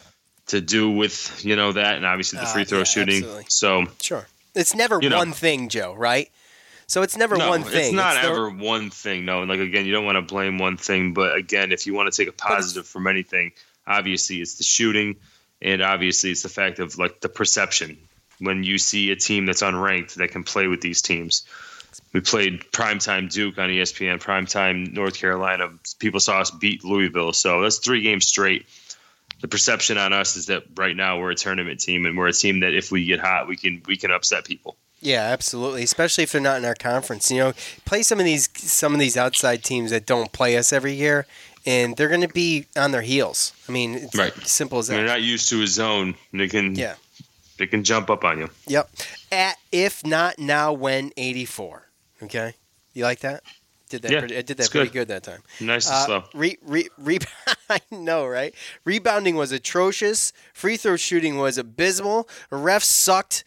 Speaker 6: to do with, you know, that, and obviously the free throw uh, yeah, shooting.
Speaker 5: Absolutely.
Speaker 6: So
Speaker 5: sure, it's never one know, thing, Joe, right? So it's never
Speaker 6: no,
Speaker 5: one thing.
Speaker 6: It's not
Speaker 5: it's
Speaker 6: ever
Speaker 5: the...
Speaker 6: one thing. No, and like again, you don't want to blame one thing, but again, if you want to take a positive from anything, obviously it's the shooting, and obviously it's the fact of like the perception when you see a team that's unranked that can play with these teams. We played primetime Duke on E S P N, primetime North Carolina. People saw us beat Louisville, so that's three games straight. The perception on us is that right now we're a tournament team, and we're a team that if we get hot, we can we can upset people.
Speaker 5: Yeah, absolutely. Especially if they're not in our conference. You know, play some of these some of these outside teams that don't play us every year, and they're going to be on their heels. I mean, it's
Speaker 6: right.
Speaker 5: simple as that.
Speaker 6: They're not used to a zone. They can
Speaker 5: yeah.
Speaker 6: they can jump up on you.
Speaker 5: Yep. At if not now, when eighty-four. Okay, you like that? Did that?
Speaker 6: Yeah,
Speaker 5: pretty, I did that pretty good. good that time.
Speaker 6: Nice and
Speaker 5: uh,
Speaker 6: slow.
Speaker 5: Re, re, re, I know, right? Rebounding was atrocious. Free throw shooting was abysmal. Refs sucked.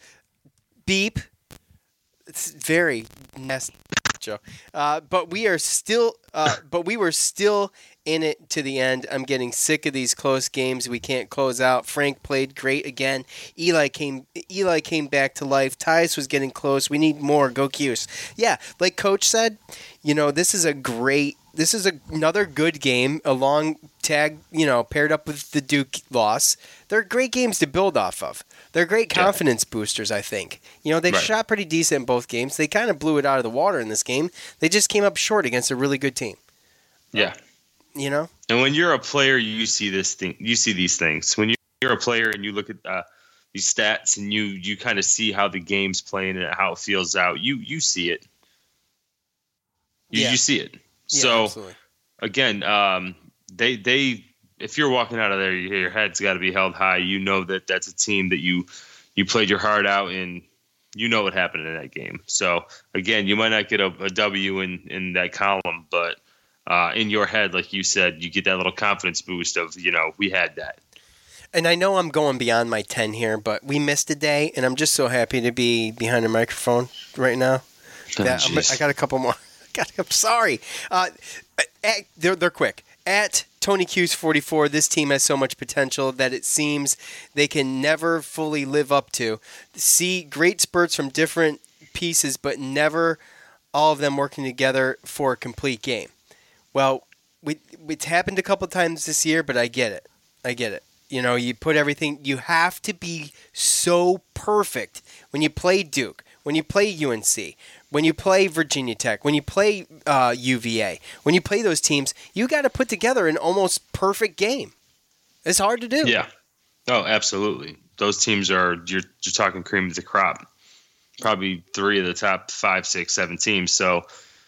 Speaker 5: Beep. It's very nasty, Joe. Uh, but we are still. Uh, but we were still in it to the end. I'm getting sick of these close games we can't close out. Frank played great again. Eli came. Eli came back to life. Tyus was getting close. We need more. Go Cuse. Yeah, like Coach said, you know, this is a great. This is a, another good game. A long tag, you know, paired up with the Duke loss. They're great games to build off of. They're great confidence yeah. boosters, I think. You know, they right. shot pretty decent in both games. They kind of blew it out of the water in this game. They just came up short against a really good team.
Speaker 6: Yeah.
Speaker 5: You know?
Speaker 6: And when you're a player, you see this thing. You see these things. When you're a player and you look at uh, these stats and you you kind of see how the game's playing and how it feels out, you you see it. You,
Speaker 5: yeah.
Speaker 6: you see it.
Speaker 5: Yeah,
Speaker 6: so,
Speaker 5: absolutely.
Speaker 6: again, um, they they if you're walking out of there, your head's got to be held high. You know that that's a team that you you played your heart out and you know what happened in that game. So, again, you might not get a, a W in, in that column, but uh, in your head, like you said, you get that little confidence boost of, you know, we had that.
Speaker 5: And I know I'm going beyond my ten here, but we missed a day, and I'm just so happy to be behind a microphone right now.
Speaker 6: Oh,
Speaker 5: that, I got a couple more. God, I'm sorry. Uh, at, they're, they're quick. At Tony Cuse forty-four, this team has so much potential that it seems they can never fully live up to. See great spurts from different pieces, but never all of them working together for a complete game. Well, we, it's happened a couple times this year, but I get it. I get it. You know, you put everything, you have to be so perfect when you play Duke, when you play U N C, when you play Virginia Tech, when you play uh, U V A, when you play those teams, you got to put together an almost perfect game. It's hard to do.
Speaker 6: Yeah. Oh, absolutely. Those teams are, you're, you're talking cream of the crop. Probably three of the top five, six, seven teams. So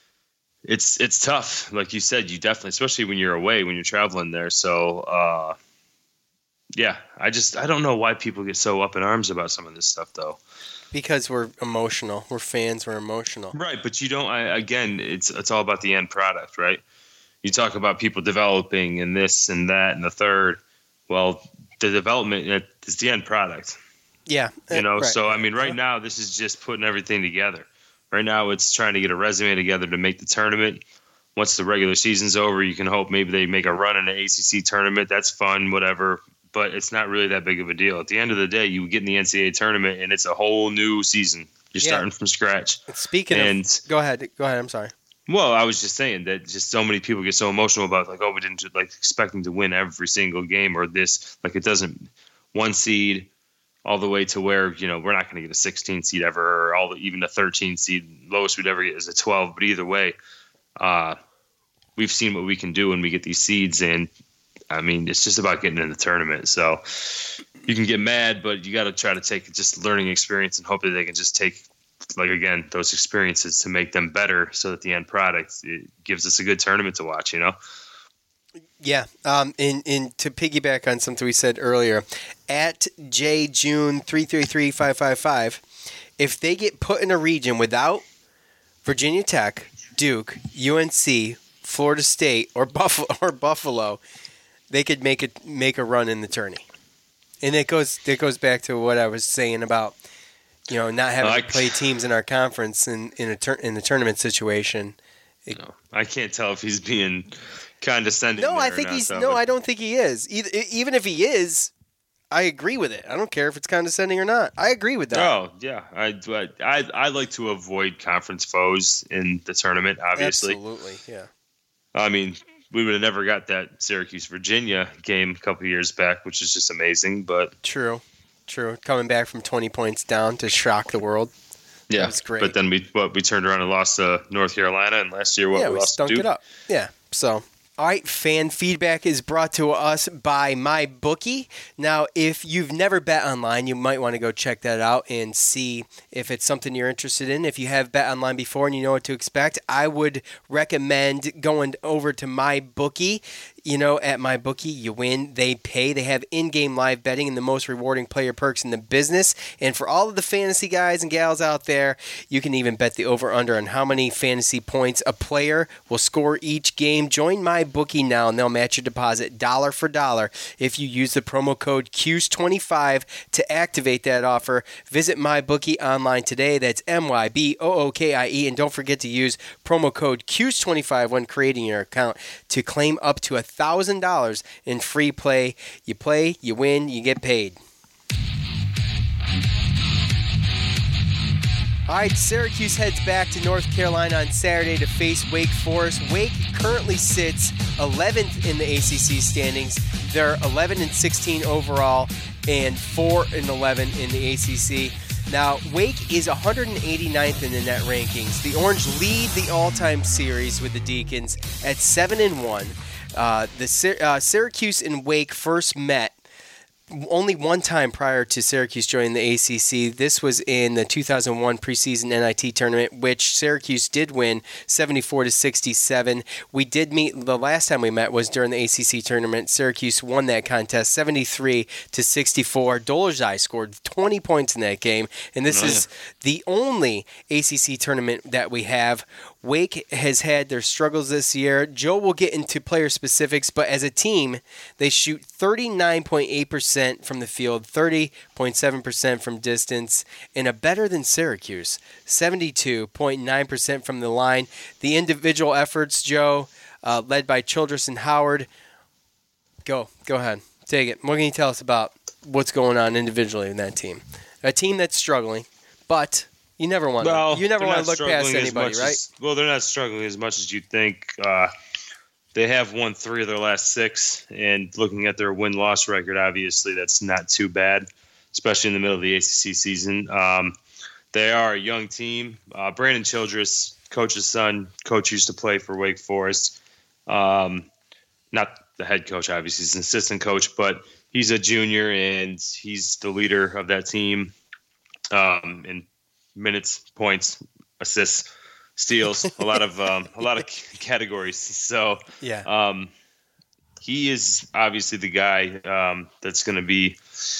Speaker 6: it's it's tough. Like you said, you definitely, especially when you're away, when you're traveling there. So, uh, yeah, I just, I don't know why people get so up in arms about some of this stuff, though.
Speaker 5: Because we're emotional. We're fans. We're emotional.
Speaker 6: Right, but you don't, I, again, it's it's all about the end product, right? You talk about people developing and this and that and the third. Well, the development is the end product.
Speaker 5: Yeah.
Speaker 6: You know,
Speaker 5: right.
Speaker 6: so, I mean, right now, this is just putting everything together. Right now, it's trying to get a resume together to make the tournament. Once the regular season's over, you can hope maybe they make a run in the A C C tournament. That's fun, whatever. But it's not really that big of a deal. At the end of the day, you get in the N C double A tournament, and it's a whole new season. You're
Speaker 5: yeah.
Speaker 6: starting from scratch.
Speaker 5: Speaking
Speaker 6: and,
Speaker 5: of, go ahead, go ahead. I'm sorry.
Speaker 6: Well, I was just saying that just so many people get so emotional about like, oh, we didn't like expecting to win every single game or this. Like it doesn't one seed all the way to where, you know, we're not going to get a sixteen seed ever or all the, even a thirteen seed. Lowest we'd ever get is a twelve. But either way, uh, we've seen what we can do when we get these seeds. And I mean, it's just about getting in the tournament. So you can get mad, but you got to try to take just learning experience and hope that they can just take, like, again, those experiences to make them better so that the end product, it gives us a good tournament to watch, you know?
Speaker 5: Yeah. Um, and, and to piggyback on something we said earlier, at J June three three three five five five, if they get put in a region without Virginia Tech, Duke, U N C, Florida State, or Buffalo, or Buffalo, they could make it make a run in the tourney. And it goes it goes back to what I was saying about, you know, not having
Speaker 6: I,
Speaker 5: to play teams in our conference in in a tur- in the tournament situation. It,
Speaker 6: no, I can't tell if he's being condescending.
Speaker 5: No, I
Speaker 6: there
Speaker 5: think
Speaker 6: or not,
Speaker 5: he's
Speaker 6: though,
Speaker 5: no,
Speaker 6: but-
Speaker 5: I don't think he is. Either, even if he is, I agree with it. I don't care if it's condescending or not. I agree with that.
Speaker 6: Oh yeah, I I I like to avoid conference foes in the tournament. Obviously,
Speaker 5: Absolutely, yeah.
Speaker 6: I mean, we would have never got that Syracuse Virginia game a couple years back, which is just amazing. But
Speaker 5: True, true. Coming back from twenty points down to shock the world.
Speaker 6: yeah,
Speaker 5: That was great.
Speaker 6: But then we what we turned around and lost to North Carolina, and last year what
Speaker 5: yeah,
Speaker 6: we
Speaker 5: we
Speaker 6: lost to
Speaker 5: stunk
Speaker 6: Duke.
Speaker 5: it up. Yeah, so. All right, fan feedback is brought to us by MyBookie. Now, if you've never bet online, you might want to go check that out and see if it's something you're interested in. If you have bet online before and you know what to expect, I would recommend going over to MyBookie. You know, at MyBookie, you win, they pay. They have in-game live betting and the most rewarding player perks in the business. And for all of the fantasy guys and gals out there, you can even bet the over-under on how many fantasy points a player will score each game. Join MyBookie now, and they'll match your deposit dollar for dollar if you use the promo code Q S twenty-five to activate that offer. Visit MyBookie online today. That's M Y B O O K I E. And don't forget to use promo code Q S twenty-five when creating your account to claim up to a one thousand dollars in free play. You play, you win, you get paid. All right, Syracuse heads back to North Carolina on Saturday to face Wake Forest. Wake currently sits eleventh in the A C C standings. They're eleven and sixteen overall and four and eleven in the A C C. Now, Wake is one hundred eighty-ninth in the net rankings. The Orange lead the all-time series with the Deacons at seven and one. Uh, the uh, Syracuse and Wake first met only one time prior to Syracuse joining the A C C. This was in the two thousand one preseason N I T tournament, which Syracuse did win seventy-four to sixty-seven. We did meet, the last time we met was during the A C C tournament. Syracuse won that contest seventy-three to sixty-four. Dolezaj scored twenty points in that game, and this
Speaker 6: Oh, yeah.
Speaker 5: is the only A C C tournament that we have. Wake has had their struggles this year. Joe will get into player specifics, but as a team, they shoot thirty-nine point eight percent from the field, thirty point seven percent from distance, and a better than Syracuse, seventy-two point nine percent from the line. The individual efforts, Joe, uh, led by Childress and Howard. Go, go ahead. Take it. What can you tell us about what's going on individually in that team? A team that's struggling, but... You never want
Speaker 6: Well,
Speaker 5: to, you never
Speaker 6: they're
Speaker 5: want
Speaker 6: not
Speaker 5: to look past
Speaker 6: struggling as
Speaker 5: anybody,
Speaker 6: much
Speaker 5: right?
Speaker 6: as- well, they're not struggling as much as you think. Uh, they have won three of their last six, and looking at their win-loss record, obviously that's not too bad, especially in the middle of the A C C season. Um, they are a young team. Uh, Brandon Childress, coach's son, coach used to play for Wake Forest. Um, not the head coach, obviously, he's an assistant coach, but he's a junior, and he's the leader of that team. Um, and minutes, points, assists, steals, a lot of um, a lot of c- categories. So
Speaker 5: Yeah.
Speaker 6: um, he is obviously the guy um, that's going to be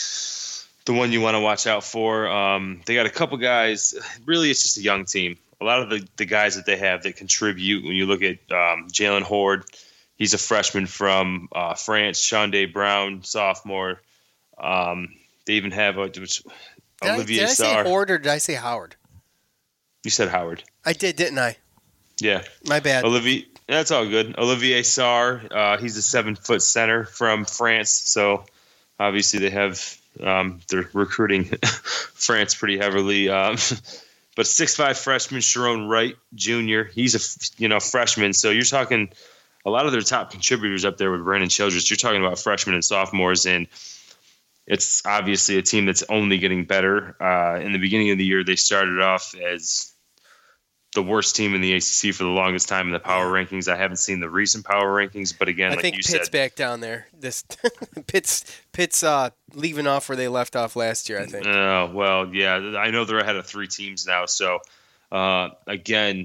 Speaker 6: the one you want to watch out for. Um, they got a couple guys. Really, it's just a young team. A lot of the, the guys that they have that contribute. When you look at um, Jalen Horde, he's a freshman from uh, France. Shondae Brown, sophomore. Um, they even have a. Which,
Speaker 5: Did I,
Speaker 6: Olivier
Speaker 5: did I say
Speaker 6: Sarr.
Speaker 5: Horde or did I say Howard?
Speaker 6: You said Howard.
Speaker 5: I did, didn't I?
Speaker 6: Yeah.
Speaker 5: My bad.
Speaker 6: Olivier, that's all good. Olivier Sarr, uh, he's a seven-foot center from France. So obviously they have um, they're recruiting France pretty heavily. Um, But six five freshman Sharon Wright Junior, he's a you know freshman. So you're talking a lot of their top contributors up there with Brandon Childress. You're talking about freshmen and sophomores, and it's obviously a team that's only getting better. Uh, in the beginning of the year, they started off as the worst team in the A C C for the longest time in the power rankings. I haven't seen the recent power rankings, but again,
Speaker 5: I
Speaker 6: like
Speaker 5: think
Speaker 6: you
Speaker 5: Pitt's
Speaker 6: said,
Speaker 5: back down there. This Pitt's Pitt's uh, leaving off where they left off last year, I think.
Speaker 6: Uh, well, yeah, I know they're ahead of three teams now. So, uh, again,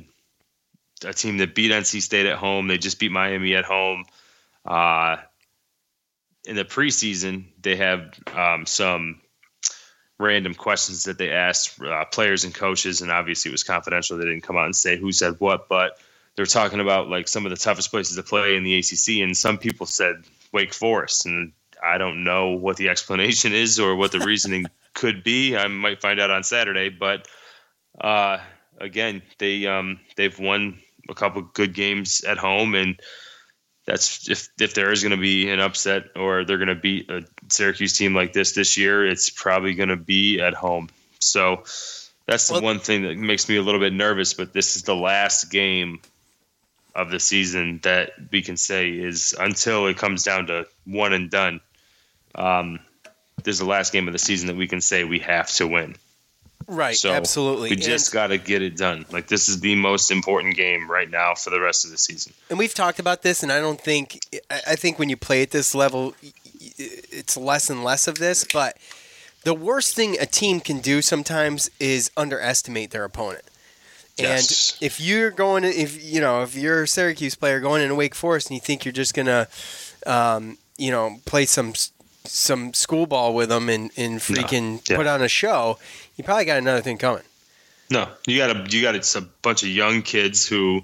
Speaker 6: a team that beat N C State at home. They just beat Miami at home. Uh, in the preseason, they have um, some random questions that they asked uh, players and coaches, and obviously it was confidential. They didn't come out and say who said what, but they're talking about like some of the toughest places to play in the A C C, and some people said Wake Forest, and I don't know what the explanation is or what the reasoning could be. I might find out on Saturday, but uh, again, they um, they've won a couple good games at home, and that's if if there is going to be an upset or they're going to beat a Syracuse team like this this year, it's probably going to be at home. So that's the
Speaker 5: well,
Speaker 6: one thing that makes me a little bit nervous. But this is the last game of the season that we can say is until it comes down to one and done. Um, this is the last game of the season that we can say we have to win.
Speaker 5: Right,
Speaker 6: so
Speaker 5: absolutely.
Speaker 6: We just got to get it done. Like, this is the most important game right now for the rest of the season.
Speaker 5: And we've talked about this, and I don't think – I think when you play at this level, it's less and less of this. But the worst thing a team can do sometimes is underestimate their opponent.
Speaker 6: Yes.
Speaker 5: And if you're going – if you know, if you're a Syracuse player going into Wake Forest and you think you're just going to, um, you know, play some – some school ball with them and, and freaking
Speaker 6: no. yeah.
Speaker 5: put on a show, you probably got another thing coming.
Speaker 6: No, you got a, you got it's a bunch of young kids who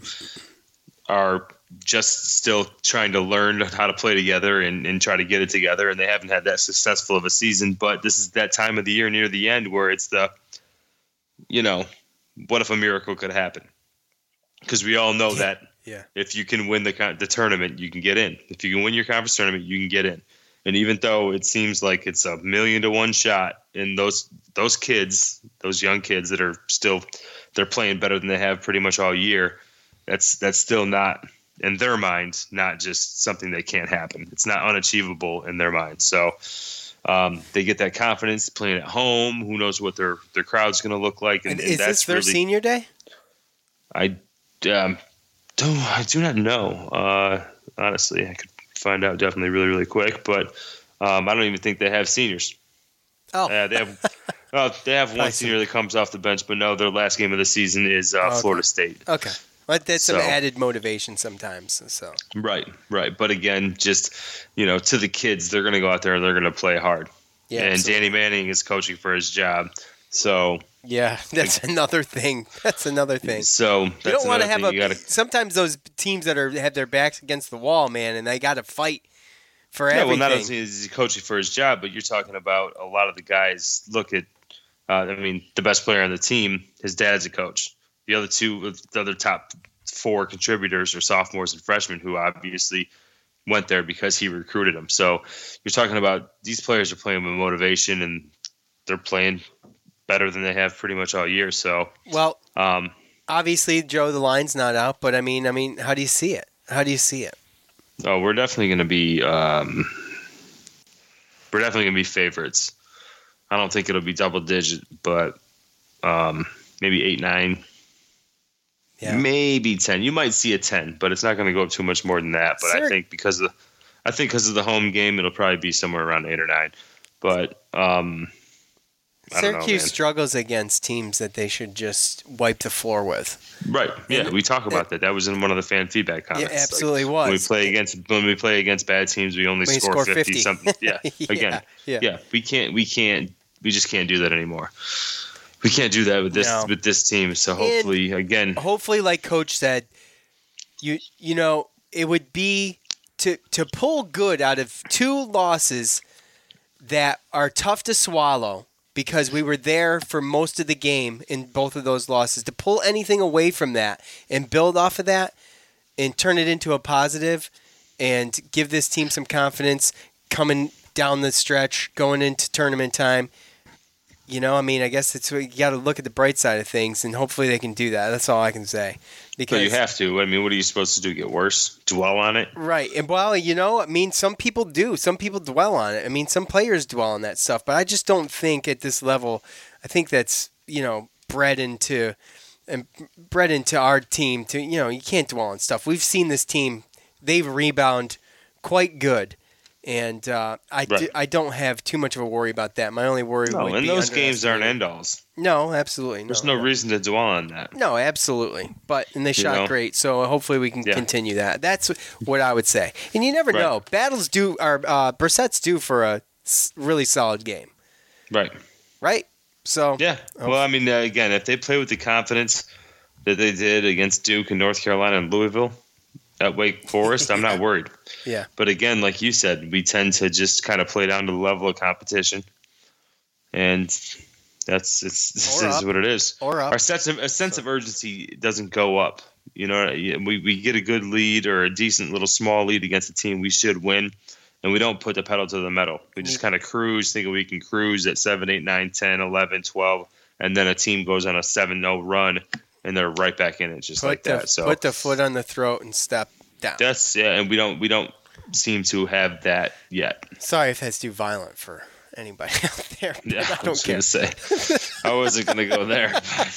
Speaker 6: are just still trying to learn how to play together and, and try to get it together. And they haven't had that successful of a season, but this is that time of the year near the end where it's the, you know, what if a miracle could happen? Because we all know
Speaker 5: yeah.
Speaker 6: that
Speaker 5: yeah.
Speaker 6: if you can win the the tournament, you can get in. If you can win your conference tournament, you can get in. And even though it seems like it's a million to one shot, and those those kids, those young kids that are still they're playing better than they have pretty much all year, that's that's still not in their minds, not just something that can't happen. It's not unachievable in their minds. So um, they get that confidence playing at home. Who knows what their their crowd's going to look like? And,
Speaker 5: and
Speaker 6: and
Speaker 5: is
Speaker 6: that's
Speaker 5: this their
Speaker 6: really,
Speaker 5: senior day?
Speaker 6: I um, don't. I do not know. Uh, honestly, I could find out definitely really really quick, but um, I don't even think they have seniors.
Speaker 5: Oh,
Speaker 6: uh, they have well, they have one senior that comes off the bench, but no, their last game of the season is uh,
Speaker 5: oh, okay.
Speaker 6: Florida State.
Speaker 5: Okay, well, that's
Speaker 6: so,
Speaker 5: some added motivation sometimes. So
Speaker 6: right, right, but again, just you know, to the kids, they're going to go out there and they're going to play hard.
Speaker 5: Yeah,
Speaker 6: and
Speaker 5: absolutely.
Speaker 6: Danny Manning is coaching for his job, so
Speaker 5: yeah, that's like, another thing. That's another thing.
Speaker 6: So that's
Speaker 5: you don't want to have a.
Speaker 6: Gotta,
Speaker 5: sometimes those teams that are have their backs against the wall, man, and they got to fight for
Speaker 6: yeah,
Speaker 5: everything.
Speaker 6: well, not only is he coaching for his job, but you're talking about a lot of the guys. Look at, uh, I mean, the best player on the team, his dad's a coach. The other two, the other top four contributors are sophomores and freshmen who obviously went there because he recruited them. So you're talking about these players are playing with motivation and they're playing better than they have pretty much all year. So
Speaker 5: well,
Speaker 6: um,
Speaker 5: obviously, Joe, the line's not out, but I mean, I mean, how do you see it? How do you see it?
Speaker 6: Oh, we're definitely going to be um, we're definitely going to be favorites. I don't think it'll be double digit, but um, maybe eight, nine, yeah. maybe ten. You might see a ten, but it's not going to go up too much more than that. But Sir- I think because of I think because of the home game, it'll probably be somewhere around eight or nine. But um,
Speaker 5: Syracuse
Speaker 6: know,
Speaker 5: struggles against teams that they should just wipe the floor with.
Speaker 6: Right. Yeah, we talk about that. That was in one of the fan feedback comments.
Speaker 5: Yeah, absolutely
Speaker 6: like,
Speaker 5: was.
Speaker 6: When we play against when we play against bad teams, we only
Speaker 5: we
Speaker 6: score,
Speaker 5: score
Speaker 6: fifty,
Speaker 5: fifty
Speaker 6: something. Yeah.
Speaker 5: yeah,
Speaker 6: Again.
Speaker 5: Yeah.
Speaker 6: Yeah. We can't we can't we just can't do that anymore. We can't do that with this
Speaker 5: no.
Speaker 6: with this team. So hopefully
Speaker 5: and
Speaker 6: again
Speaker 5: hopefully like Coach said, you you know, it would be to to pull good out of two losses that are tough to swallow. Because we were there for most of the game in both of those losses. To pull anything away from that and build off of that and turn it into a positive and give this team some confidence coming down the stretch, going into tournament time, You know, I mean, I guess it's you got to look at the bright side of things, and hopefully they can do that. That's all I can say. Because
Speaker 6: but you have to. I mean, what are you supposed to do? Get worse? Dwell on it?
Speaker 5: Right. And well, you know, I mean, some people do. Some people dwell on it. I mean, some players dwell on that stuff. But I just don't think at this level, I think that's, you know, bred into and bred into our team to, you know, you can't dwell on stuff. We've seen this team. They've rebound quite good. And uh, I,
Speaker 6: right.
Speaker 5: do, I don't have too much of a worry about that. My only worry
Speaker 6: no,
Speaker 5: would
Speaker 6: and
Speaker 5: be
Speaker 6: those games aren't
Speaker 5: underestimating.
Speaker 6: end-alls.
Speaker 5: No, absolutely. No,
Speaker 6: There's no,
Speaker 5: no
Speaker 6: reason to dwell on that.
Speaker 5: No, absolutely. But and they
Speaker 6: You
Speaker 5: shot
Speaker 6: know?
Speaker 5: great, so hopefully we can
Speaker 6: Yeah.
Speaker 5: continue that. That's what I would say. And you never
Speaker 6: Right.
Speaker 5: know. Battles do, or uh, Brissett's due for a s- really solid game,
Speaker 6: Right.
Speaker 5: right? So
Speaker 6: Yeah. Well, I mean, uh, again, if they play with the confidence that they did against Duke and North Carolina and Louisville at Wake Forest, I'm not worried.
Speaker 5: yeah,
Speaker 6: But again, like you said, we tend to just kind of play down to the level of competition, and that's it's this
Speaker 5: Or
Speaker 6: is
Speaker 5: up.
Speaker 6: what it is.
Speaker 5: Or up.
Speaker 6: Our sense of a sense of urgency doesn't go up. You know, we we get a good lead or a decent little small lead against a team we should win, and we don't put the pedal to the metal. We just kind of cruise, thinking we can cruise at seven, eight, nine, ten, eleven, twelve, and then a team goes on a seven oh run, and they're right back in it just
Speaker 5: put
Speaker 6: like
Speaker 5: the
Speaker 6: that. So
Speaker 5: put the foot on the throat and step down.
Speaker 6: that's yeah, and we don't we don't seem to have that yet.
Speaker 5: Sorry if that's too violent for anybody out there. But
Speaker 6: Yeah,
Speaker 5: I
Speaker 6: I
Speaker 5: don't
Speaker 6: was
Speaker 5: care.
Speaker 6: gonna say I wasn't gonna go there.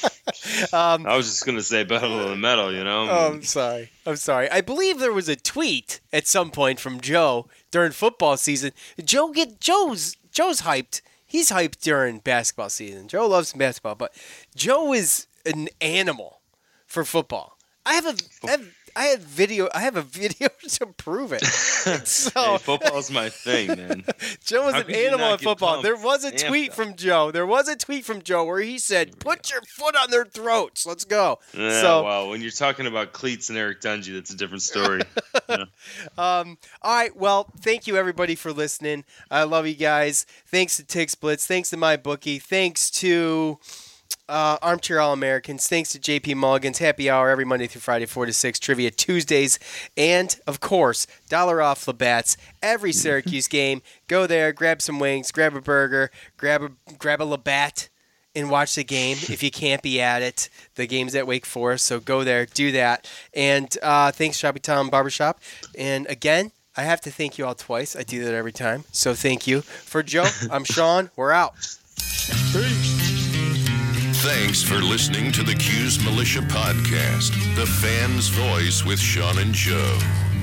Speaker 5: Um,
Speaker 6: I was just gonna say pedal to the metal, you know.
Speaker 5: Oh, I'm sorry. I'm sorry. I believe there was a tweet at some point from Joe during football season. Joe get Joe's Joe's hyped. He's hyped during basketball season. Joe loves basketball, but Joe is an animal for football. I have a I have, I have video. I have a video to prove it. So
Speaker 6: Hey, football's my thing, man.
Speaker 5: Joe is
Speaker 6: How
Speaker 5: an
Speaker 6: could you
Speaker 5: animal
Speaker 6: not
Speaker 5: in
Speaker 6: get
Speaker 5: football.
Speaker 6: pumped?
Speaker 5: There was a
Speaker 6: Amped
Speaker 5: tweet
Speaker 6: up.
Speaker 5: from Joe. There was a tweet from Joe where he said, "Put your foot on their throats. Let's go."
Speaker 6: Yeah,
Speaker 5: so,
Speaker 6: well, when you're talking about cleats and Eric Dungy, that's a different story. Yeah.
Speaker 5: Um, all right. Well, thank you everybody for listening. I love you guys. Thanks to Tick Splits. Thanks to MyBookie. Thanks to uh, Armchair All Americans. Thanks to J P Mulligan's Happy Hour every Monday through Friday, four to six. Trivia Tuesdays, and of course, dollar off Labatt's every Syracuse game. Go there, grab some wings, grab a burger, grab a grab a Labatt, and watch the game if you can't be at it. The game's at Wake Forest, so go there, do that. And uh, thanks, Shoppy Town Barbershop. And again, I have to thank you all twice. I do that every time, so thank you. For Joe, I'm Sean. We're out.
Speaker 4: Thanks for listening to the Q's Militia Podcast, the fan's voice with Sean and Joe.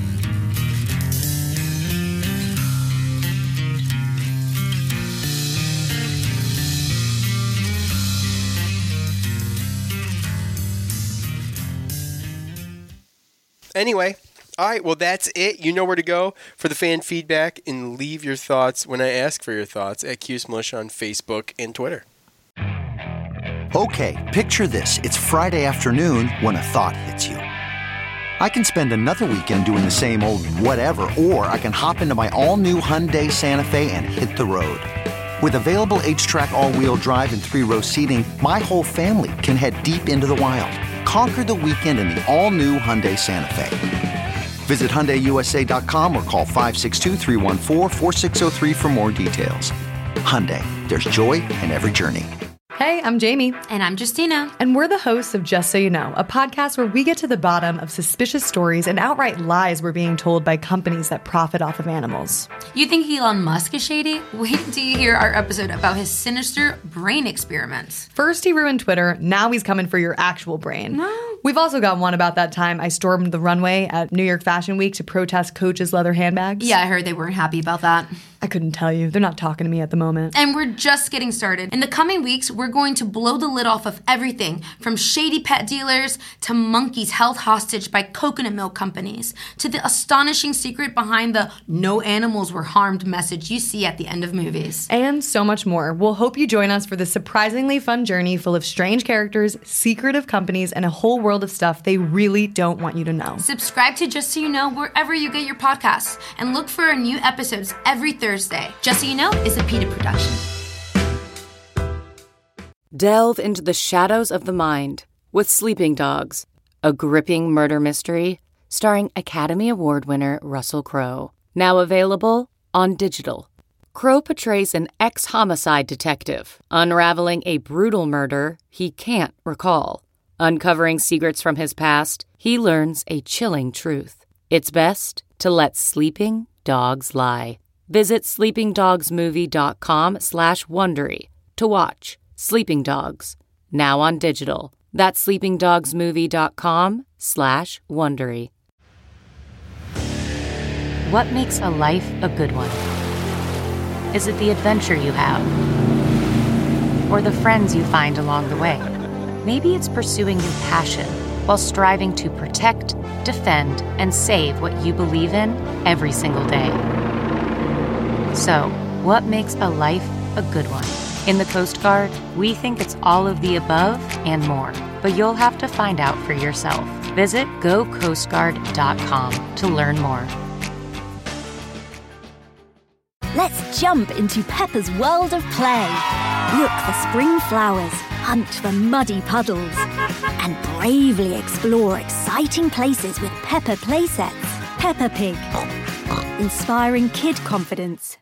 Speaker 5: Anyway, all right, well, that's it. You know where to go for the fan feedback and leave your thoughts when I ask for your thoughts at Q's Militia on Facebook and Twitter.
Speaker 7: Okay, picture this. It's Friday afternoon when a thought hits you. I can spend another weekend doing the same old whatever, or I can hop into my all-new Hyundai Santa Fe and hit the road. With available H-Track all-wheel drive and three-row seating, my whole family can head deep into the wild. Conquer the weekend in the all-new Hyundai Santa Fe. Visit Hyundai U S A dot com or call five six two, three one four, four six zero three for more details. Hyundai, there's joy in every journey.
Speaker 8: Hey, I'm Jamie.
Speaker 9: And I'm Justina.
Speaker 8: And we're the hosts of Just So You Know, a podcast where we get to the bottom of suspicious stories and outright lies we're being told by companies that profit off of animals.
Speaker 9: You think Elon Musk is shady? Wait till you hear our episode about his sinister brain experiments.
Speaker 8: First he ruined Twitter, now he's coming for your actual brain.
Speaker 9: No.
Speaker 8: We've also got one about that time I stormed the runway at New York Fashion Week to protest Coach's leather handbags.
Speaker 9: Yeah, I heard they weren't happy about that.
Speaker 8: I couldn't tell you. They're not talking to me at the moment.
Speaker 9: And we're just getting started. In the coming weeks, we're going to blow the lid off of everything from shady pet dealers to monkeys held hostage by coconut milk companies to the astonishing secret behind the no animals were harmed message you see at the end of movies.
Speaker 8: And so much more. We'll hope you join us for this surprisingly fun journey full of strange characters, secretive companies, and a whole world of stuff they really don't want you to know.
Speaker 9: Subscribe to Just So You Know wherever you get your podcasts and look for our new episodes every Thursday. Just So You Know is a PETA production.
Speaker 10: Delve into the shadows of the mind with Sleeping Dogs, a gripping murder mystery starring Academy Award winner Russell Crowe. Now available on digital. Crow portrays an ex-homicide detective, unraveling a brutal murder he can't recall. Uncovering secrets from his past, he learns a chilling truth. It's best to let sleeping dogs lie. Visit sleepingdogsmovie.com slash Wondery to watch Sleeping Dogs, now on digital. That's sleepingdogsmovie.com slash Wondery. What makes a life a good one? Is it the adventure you have? Or the friends you find along the way? Maybe it's pursuing your passion while striving to protect, defend, and save what you believe in every single day. So, what makes a life a good one? In the Coast Guard, we think it's all of the above and more, but you'll have to find out for yourself. Visit go coast guard dot com to learn more.
Speaker 11: Let's jump into Peppa's world of play. Look for spring flowers, hunt for muddy puddles, and bravely explore exciting places with Peppa playsets. Peppa Pig, inspiring kid confidence.